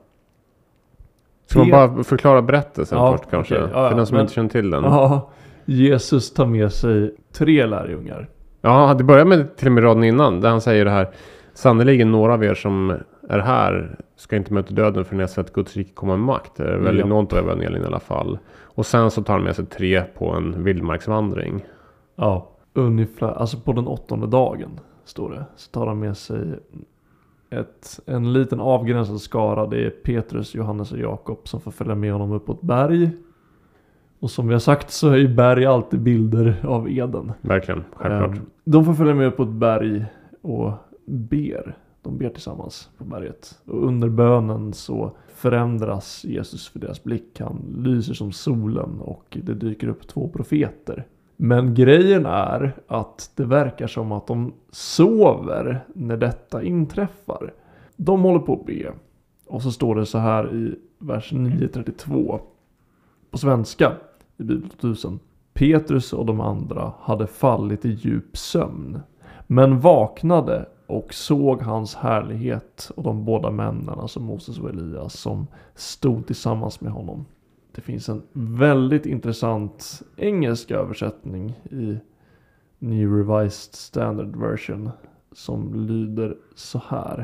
Ska man bara förklara berättelsen först kanske? Okay. För den som inte känner till den. Ja, Jesus tar med sig 3 lärjungar. Ja, det börjar med till och med raden innan. Där han säger det här. Sannoliken några av er som är här ska inte möta döden för när jag sett Guds rike komma med makt. Det är väl något av evangelien i alla fall. Och sen så tar han med sig 3 på en vildmarksvandring. Ja, ungefär. Alltså på den 8:e dagen står det. Så tar han med sig en liten avgränsad skara. Det är Petrus, Johannes och Jakob som får följa med honom upp på ett berg. Och som vi har sagt så är ju berg alltid bilder av Eden. Verkligen, självklart. De får följa med upp på ett berg och ber. De ber tillsammans på berget. Och under bönen så förändras Jesus för deras blick. Han lyser som solen och det dyker upp 2 profeter Men grejen är att det verkar som att de sover när detta inträffar. De håller på att be. Och så står det så här i vers 9:32 på svenska i Bibel 1000. Petrus och de andra hade fallit i djup sömn, men vaknade och såg hans härlighet och de båda männen, alltså Moses och Elias, som stod tillsammans med honom. Det finns en väldigt intressant engelsk översättning i New Revised Standard Version som lyder så här.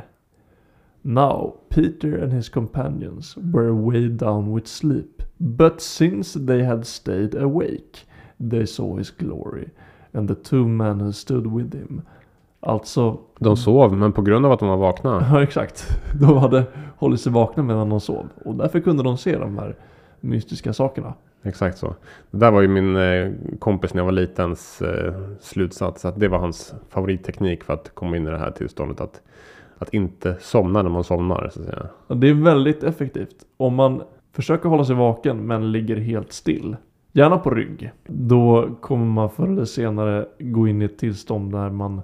Now Peter and his companions were weighed down with sleep, but since they had stayed awake, they saw his glory, and the two men who stood with him. Alltså, De sov, men på grund av att de var vakna. ja, exakt. De hade hållit sig vakna medan de sov. Och därför kunde de se de här mystiska sakerna. Exakt så. Det där var ju min kompis när jag var litens slutsats. Att det var hans favoritteknik för att komma in i det här tillståndet. Att inte somna när man somnar, så att säga. Och det är väldigt effektivt. Om man försöker hålla sig vaken men ligger helt still, gärna på rygg, då kommer man förr eller senare gå in i ett tillstånd där man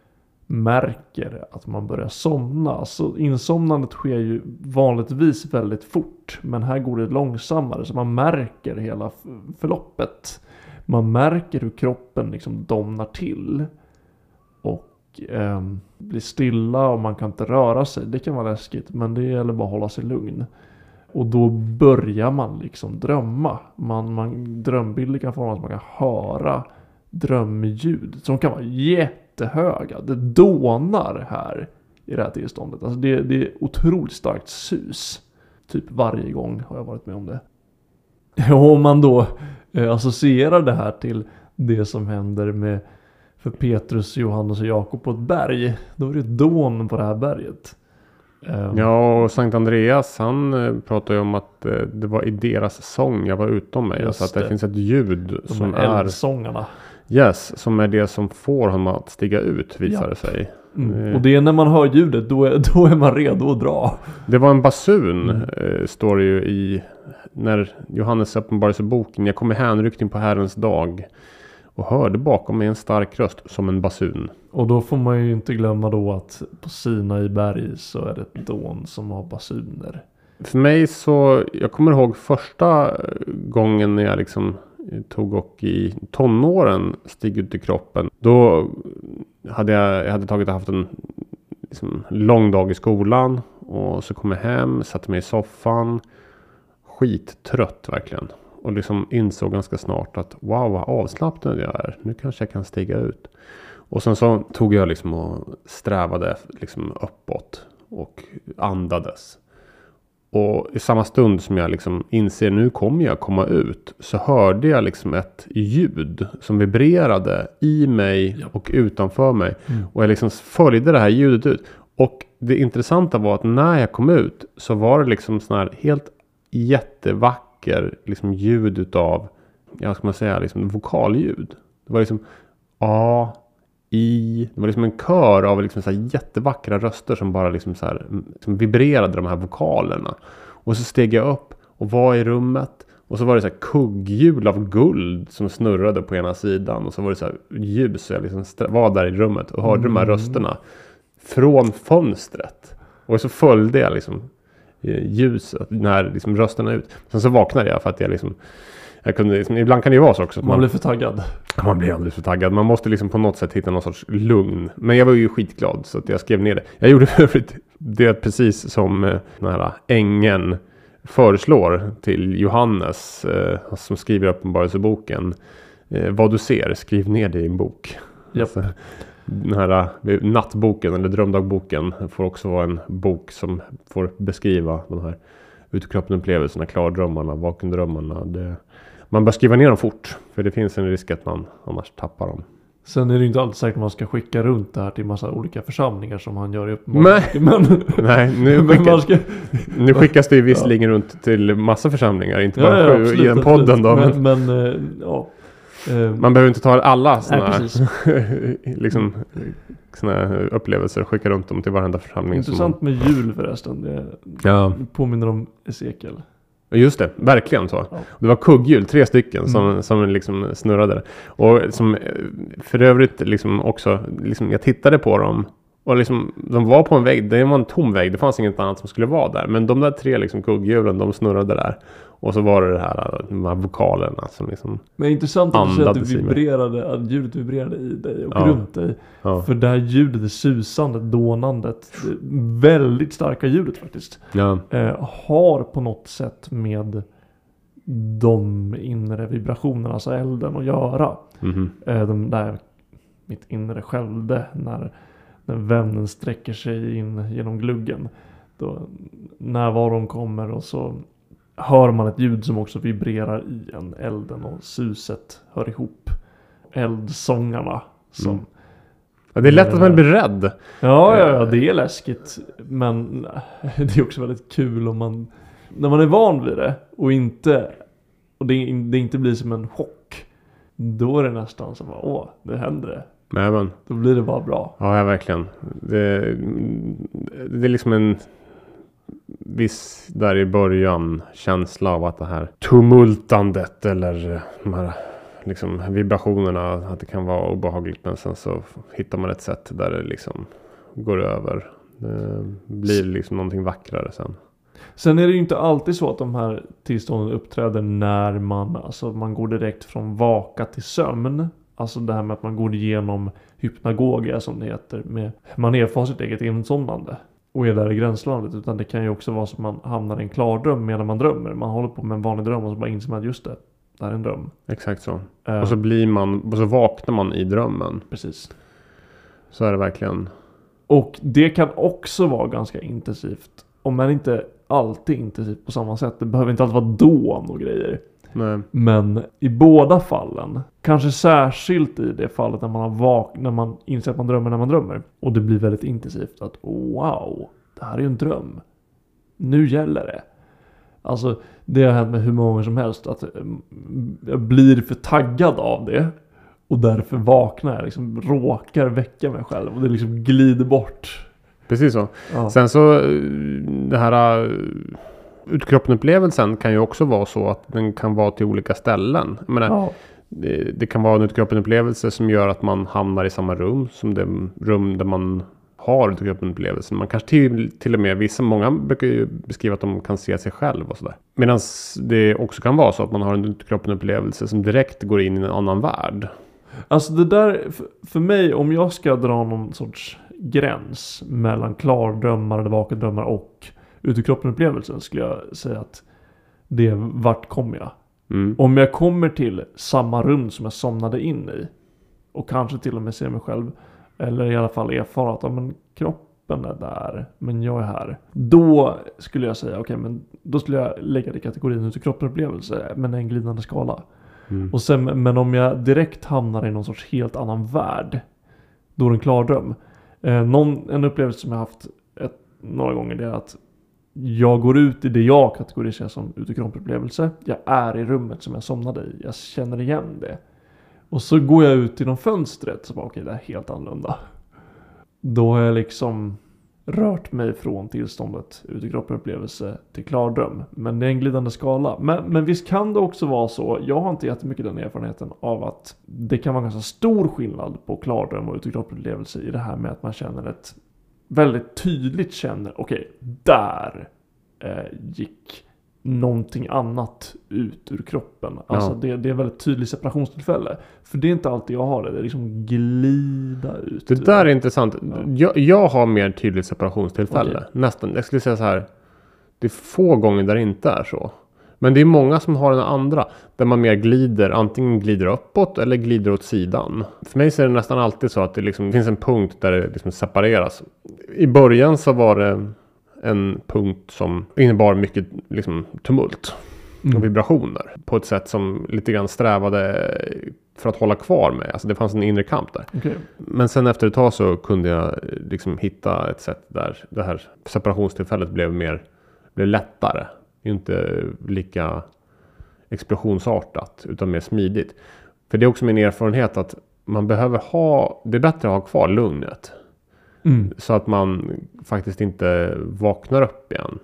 märker att man börjar somna. Så insomnandet sker ju vanligtvis väldigt fort, men här går det långsammare, så man märker hela förloppet. Man märker hur kroppen liksom domnar till och blir stilla, och man kan inte röra sig. Det kan vara läskigt, men det gäller bara att hålla sig lugn. Och då börjar man liksom drömma. Drömbilder kan formas, man kan höra drömljud som kan vara jättehöga. Det dånar här i det här tillståndet. Alltså det är otroligt starkt sus. Typ varje gång har jag varit med om det. Och om man då associerar det här till det som händer för Petrus, Johannes och Jakob på ett berg, då är det dån på det här berget. Ja, och Sankt Andreas, han pratar ju om att det var i deras sång jag var utom mig. Alltså att det finns ett ljud som är eldsångarna. Yes, som är det som får honom att stiga ut, visar det sig. Och det är när man hör ljudet, då är man redo att dra. Det var en basun, står det ju i, när Johannes uppenbarelseboken. Jag kom i hänryckning på Herrens dag och hörde bakom mig en stark röst som en basun. Och då får man ju inte glömma då att på Sinai berg så är det ett dån som har basuner. För mig så, jag kommer ihåg första gången när jag liksom tog och i tonåren steg ut i kroppen. Då hade jag haft en liksom lång dag i skolan, och så kom jag hem, satte mig i soffan, skittrött verkligen. Och liksom insåg ganska snart att wow, vad avslappnad jag är. Nu kanske jag kan stiga ut. Och sen så tog jag liksom och strävade liksom uppåt och andades. Och i samma stund som jag liksom inser nu kommer jag komma ut, så hörde jag liksom ett ljud som vibrerade i mig och utanför mig. Och jag liksom följde det här ljudet ut. Och det intressanta var att när jag kom ut så var det liksom sån här helt jättevacker liksom ljud utav, jag ska man säga, liksom vokalljud. Det var liksom det var liksom en kör av liksom så här jättevackra röster som bara liksom så här, liksom vibrerade de här vokalerna. Och så steg jag upp och var i rummet, och så var det så här kugghjul av guld som snurrade på ena sidan, och så var det så här ljus, och jag liksom var där i rummet och hörde de här rösterna från fönstret. Och så följde jag liksom ljuset när liksom rösterna ut. Sen så vaknade jag för att jag kunde liksom, ibland kan det ju vara så också att man blir för taggad. Man blir alldeles för taggad. Man måste liksom på något sätt hitta någon sorts lugn. Men jag var ju skitglad så att jag skrev ner det. Jag gjorde det precis som den här ängeln föreslår till Johannes som skriver uppenbarelseboken. Vad du ser, skriv ner det i en bok. Yep. Alltså, den här nattboken eller drömdagboken får också vara en bok som får beskriva de här utkroppen-upplevelserna, klardrömmarna, vakendrömmarna. Man bör skriva ner dem fort, för det finns en risk att man annars tappar dem. Sen är det inte alltid säkert att man ska skicka runt det här till massa olika församlingar som han gör i uppenbarelsen. Nej, nu skickas det ju visserligen runt till massa församlingar, inte bara i den podden då. Man behöver inte ta alla såna liksom såna upplevelser och skicka runt dem till varenda församling. Intressant med jul förresten. Det påminner om Esekiel. Just det, verkligen så. Ja. Det var kugghjul, 3 stycken som liksom snurrade. Och som för övrigt liksom också, liksom, jag tittade på dem och liksom, de var på en vägg, det var en tom vägg, det fanns inget annat som skulle vara där. Men de där 3 liksom kugghjulen, de snurrade där. Och så var det de här vokalerna som liksom Men intressant att du säger att andades i mig. att ljudet vibrerade i dig och Ja. runt dig. Ja. För det här ljudet, det susandet, dånandet, det väldigt starka ljudet faktiskt, Ja. har på något sätt med de inre vibrationerna, alltså elden, att göra. Mhm. De där mitt inre skälvde när vännen sträcker sig in genom gluggen. Då närvaron kommer och så hör man ett ljud som också vibrerar i en, elden och suset hör ihop. Eldsångarna som... Ja, det är lätt att man blir rädd. Ja, det är läskigt. Men det är också väldigt kul om man... När man är van vid det och det inte blir som en chock. Då är det nästan som att det händer det. Nej, men. Då blir det bara bra. Ja, verkligen. Det är liksom en viss där i början känsla av att det här tumultandet eller de här liksom vibrationerna, att det kan vara obehagligt, men sen så hittar man ett sätt där det liksom går över. Det blir liksom någonting vackrare sen. Sen är det ju inte alltid så att de här tillstånden uppträder när man går direkt från vaka till sömn. Alltså det här med att man går igenom hypnagogia som det heter. Man erfar sitt eget insomnande och är där i gränslandet. Utan det kan ju också vara så att man hamnar i en klardröm medan man drömmer. Man håller på med en vanlig dröm och så bara inser man att just det här är en dröm. Exakt så. Och så vaknar man i drömmen. Precis. Så är det verkligen. Och det kan också vara ganska intensivt. Om man inte alltid intensivt på samma sätt. Det behöver inte alltid vara dån och grejer. Nej. Men i båda fallen, kanske särskilt i det fallet när man inser att man drömmer när man drömmer. Och det blir väldigt intensivt att wow, det här är ju en dröm. Nu gäller det. Alltså det har hänt med hur många gånger som helst att jag blir för taggad av det. Och därför vaknar jag, liksom råkar väcka mig själv och det liksom glider bort. Precis så. Ja. Sen så det här utkroppen-upplevelsen kan ju också vara så att den kan vara till olika ställen. Jag menar, det kan vara en utkroppen-upplevelse som gör att man hamnar i samma rum som det rum där man har utkroppen-upplevelsen. Man kanske till och med, många brukar ju beskriva att de kan se sig själv och sådär. Medan det också kan vara så att man har en utkroppen-upplevelse som direkt går in i en annan värld. Alltså det där, för mig, om jag ska dra någon sorts gräns mellan klardrömmar eller vakendrömmar och utekroppen-upplevelsen, skulle jag säga att det är vart kommer jag. Om jag kommer till samma rum som jag somnade in i och kanske till och med ser mig själv, eller i alla fall erfara att men kroppen är där, men jag är här. Då skulle jag säga, men då skulle jag lägga det i kategorin utekroppen-upplevelse, men en glidande skala. Och sen, men om jag direkt hamnar i någon sorts helt annan värld, då är det en klardröm. En upplevelse som jag haft några gånger, det är att jag går ut i det jag kategoriserar som utekroppen-upplevelse. Jag är i rummet som jag somnade i. Jag känner igen det. Och så går jag ut genom fönstret och bara, det är helt annorlunda. Då har jag liksom rört mig från tillståndet utekroppen-upplevelse till klardröm. Men det är en glidande skala. Men visst kan det också vara så, jag har inte jättemycket den erfarenheten av att det kan vara ganska stor skillnad på klardröm och utekroppen-upplevelse i det här med att man känner ett väldigt tydligt känner, där gick någonting annat ut ur kroppen. Alltså det är väldigt tydligt separationstillfälle. För det är inte alltid jag har det. Det är liksom glida ut. Det där är intressant. Jag har mer tydligt separationstillfälle. Okay. Nästan. Jag skulle säga så här. Det är få gånger där det inte är så. Men det är många som har den andra. Där man mer glider. Antingen glider uppåt eller glider åt sidan. För mig så är det nästan alltid så att det liksom finns en punkt där det liksom separeras. I början så var det en punkt som innebar mycket liksom tumult och vibrationer på ett sätt som lite grann strävade för att hålla kvar med. Alltså det fanns en inre kamp där. Okay. Men sen efter ett tag så kunde jag liksom hitta ett sätt där det här separationstillfället blev lättare. Inte lika explosionsartat utan mer smidigt. För det är också min erfarenhet att det är bättre att ha kvar lugnet. Så att man faktiskt inte vaknar upp igen.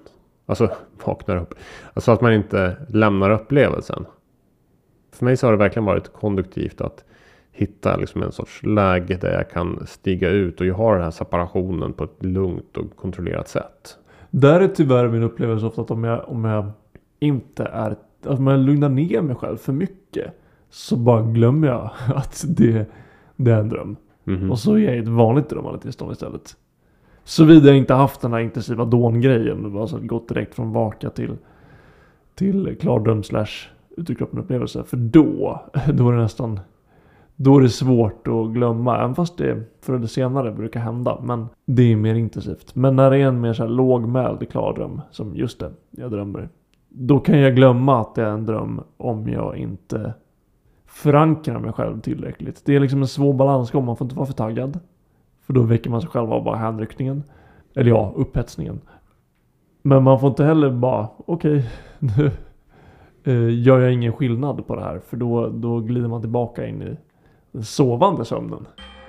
Alltså vaknar upp. Alltså att man inte lämnar upplevelsen. För mig så har det verkligen varit konduktivt att hitta liksom en sorts läge där jag kan stiga ut och jag har den här separationen på ett lugnt och kontrollerat sätt. Där är tyvärr min upplevelse ofta att om jag inte är, att man lugnar ner mig själv för mycket, så bara glömmer jag att det är en dröm. Mm-hmm. Och så är jag i ett vanligt drömmande tillstånd istället. Såvida jag inte haft den här intensiva dångrejen, alltså gått direkt från vaka till klardröm / utekroppen upplevelse. För då är det nästan, då är det svårt att glömma. Även fast det förr eller senare brukar hända. Men det är mer intensivt. Men när det är en mer så här lågmäld klardröm, som just det, jag drömmer. Då kan jag glömma att det är en dröm om jag inte förankrar mig själv tillräckligt. Det är liksom en svår balansgång. Man får inte vara för taggad. För då väcker man sig själv av bara hänryckningen. Eller ja, upphetsningen. Men man får inte heller bara, okej, nu gör jag ingen skillnad på det här. För då glider man tillbaka in i den sovande sömnen.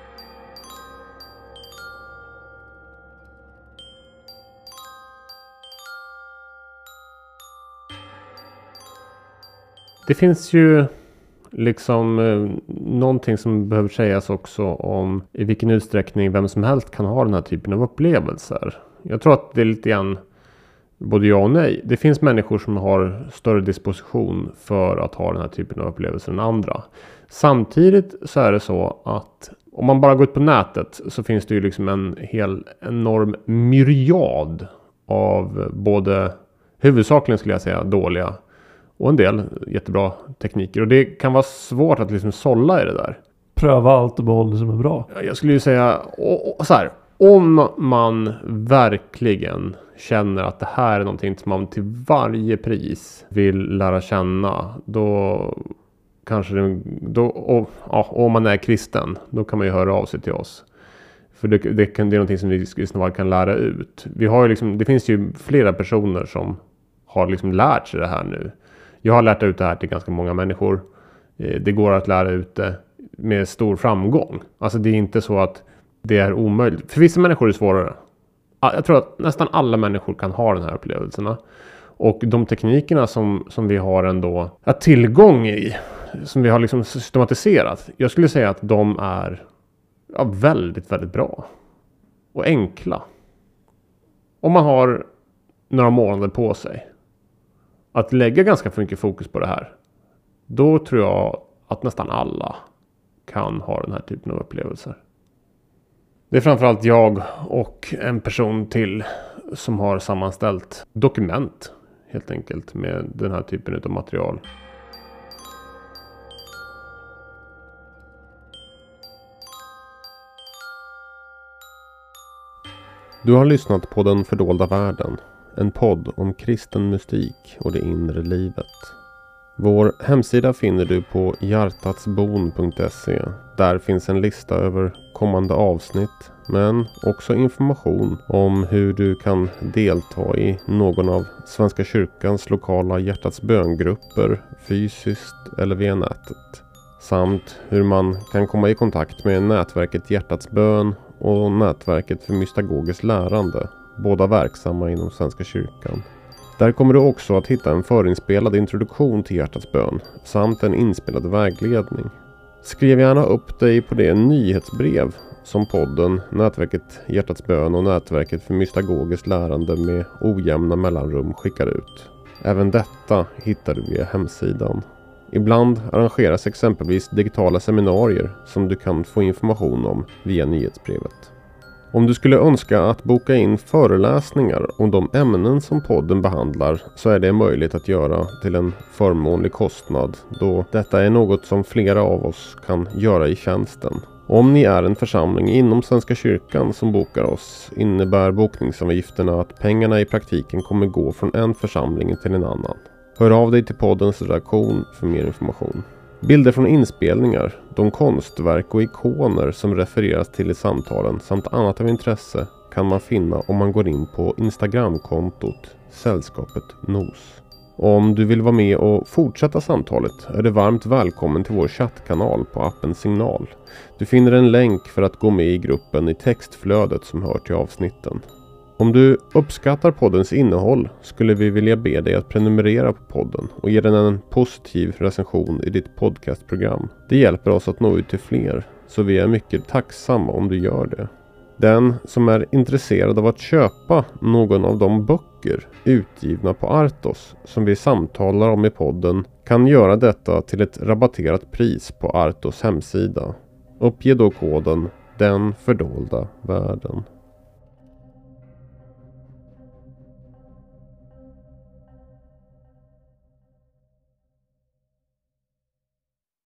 Det finns ju liksom någonting som behöver sägas också om i vilken utsträckning vem som helst kan ha den här typen av upplevelser. Jag tror att det är lite grann både ja och nej. Det finns människor som har större disposition för att ha den här typen av upplevelser än andra. Samtidigt så är det så att om man bara går ut på nätet så finns det ju liksom en hel enorm myriad av både huvudsakligen skulle jag säga dåliga och en del jättebra tekniker. Och det kan vara svårt att liksom sålla i det där. Pröva allt och behålla det som är bra. Jag skulle ju säga så här. Om man verkligen känner att det här är någonting som man till varje pris vill lära känna. Då kanske om man är kristen. Då kan man ju höra av sig till oss. För det är någonting som vi snarare kan lära ut. Vi har ju liksom, det finns ju flera personer som har liksom lärt sig det här nu. Jag har lärt ut det här till ganska många människor. Det går att lära ut det med stor framgång. Alltså det är inte så att det är omöjligt. För vissa människor är det svårare. Jag tror att nästan alla människor kan ha den här upplevelserna. Och de teknikerna som vi har ändå tillgång i, som vi har liksom systematiserat. Jag skulle säga att de är väldigt, väldigt bra. Och enkla. Om man har några månader på sig att lägga ganska mycket fokus på det här, då tror jag att nästan alla kan ha den här typen av upplevelser. Det är framförallt jag och en person till som har sammanställt dokument helt enkelt med den här typen av material. Du har lyssnat på Den fördolda världen. En podd om kristen mystik och det inre livet. Vår hemsida finner du på hjärtatsbon.se. Där finns en lista över kommande avsnitt, men också information om hur du kan delta i någon av Svenska kyrkans lokala hjärtats böngrupper fysiskt eller via nätet. Samt hur man kan komma i kontakt med nätverket Hjärtats bön och nätverket för mystagogiskt lärande, båda verksamma inom Svenska kyrkan. Där kommer du också att hitta en förinspelad introduktion till Hjärtats bön samt en inspelad vägledning. Skriv gärna upp dig på det nyhetsbrev som podden, nätverket Hjärtats bön och nätverket för mystagogiskt lärande med ojämna mellanrum skickar ut. Även detta hittar du via hemsidan. Ibland arrangeras exempelvis digitala seminarier som du kan få information om via nyhetsbrevet. Om du skulle önska att boka in föreläsningar om de ämnen som podden behandlar så är det möjligt att göra till en förmånlig kostnad, då detta är något som flera av oss kan göra i tjänsten. Om ni är en församling inom Svenska kyrkan som bokar oss innebär bokningsavgifterna att pengarna i praktiken kommer gå från en församling till en annan. Hör av dig till poddens redaktion för mer information. Bilder från inspelningar, de konstverk och ikoner som refereras till i samtalen samt annat av intresse kan man finna om man går in på Instagramkontot Sällskapet Nos. Om du vill vara med och fortsätta samtalet är du varmt välkommen till vår chattkanal på appen Signal. Du finner en länk för att gå med i gruppen i textflödet som hör till avsnitten. Om du uppskattar poddens innehåll skulle vi vilja be dig att prenumerera på podden och ge den en positiv recension i ditt podcastprogram. Det hjälper oss att nå ut till fler, så vi är mycket tacksamma om du gör det. Den som är intresserad av att köpa någon av de böcker utgivna på Artos som vi samtalar om i podden kan göra detta till ett rabatterat pris på Artos hemsida. Uppge då koden Den fördolda världen.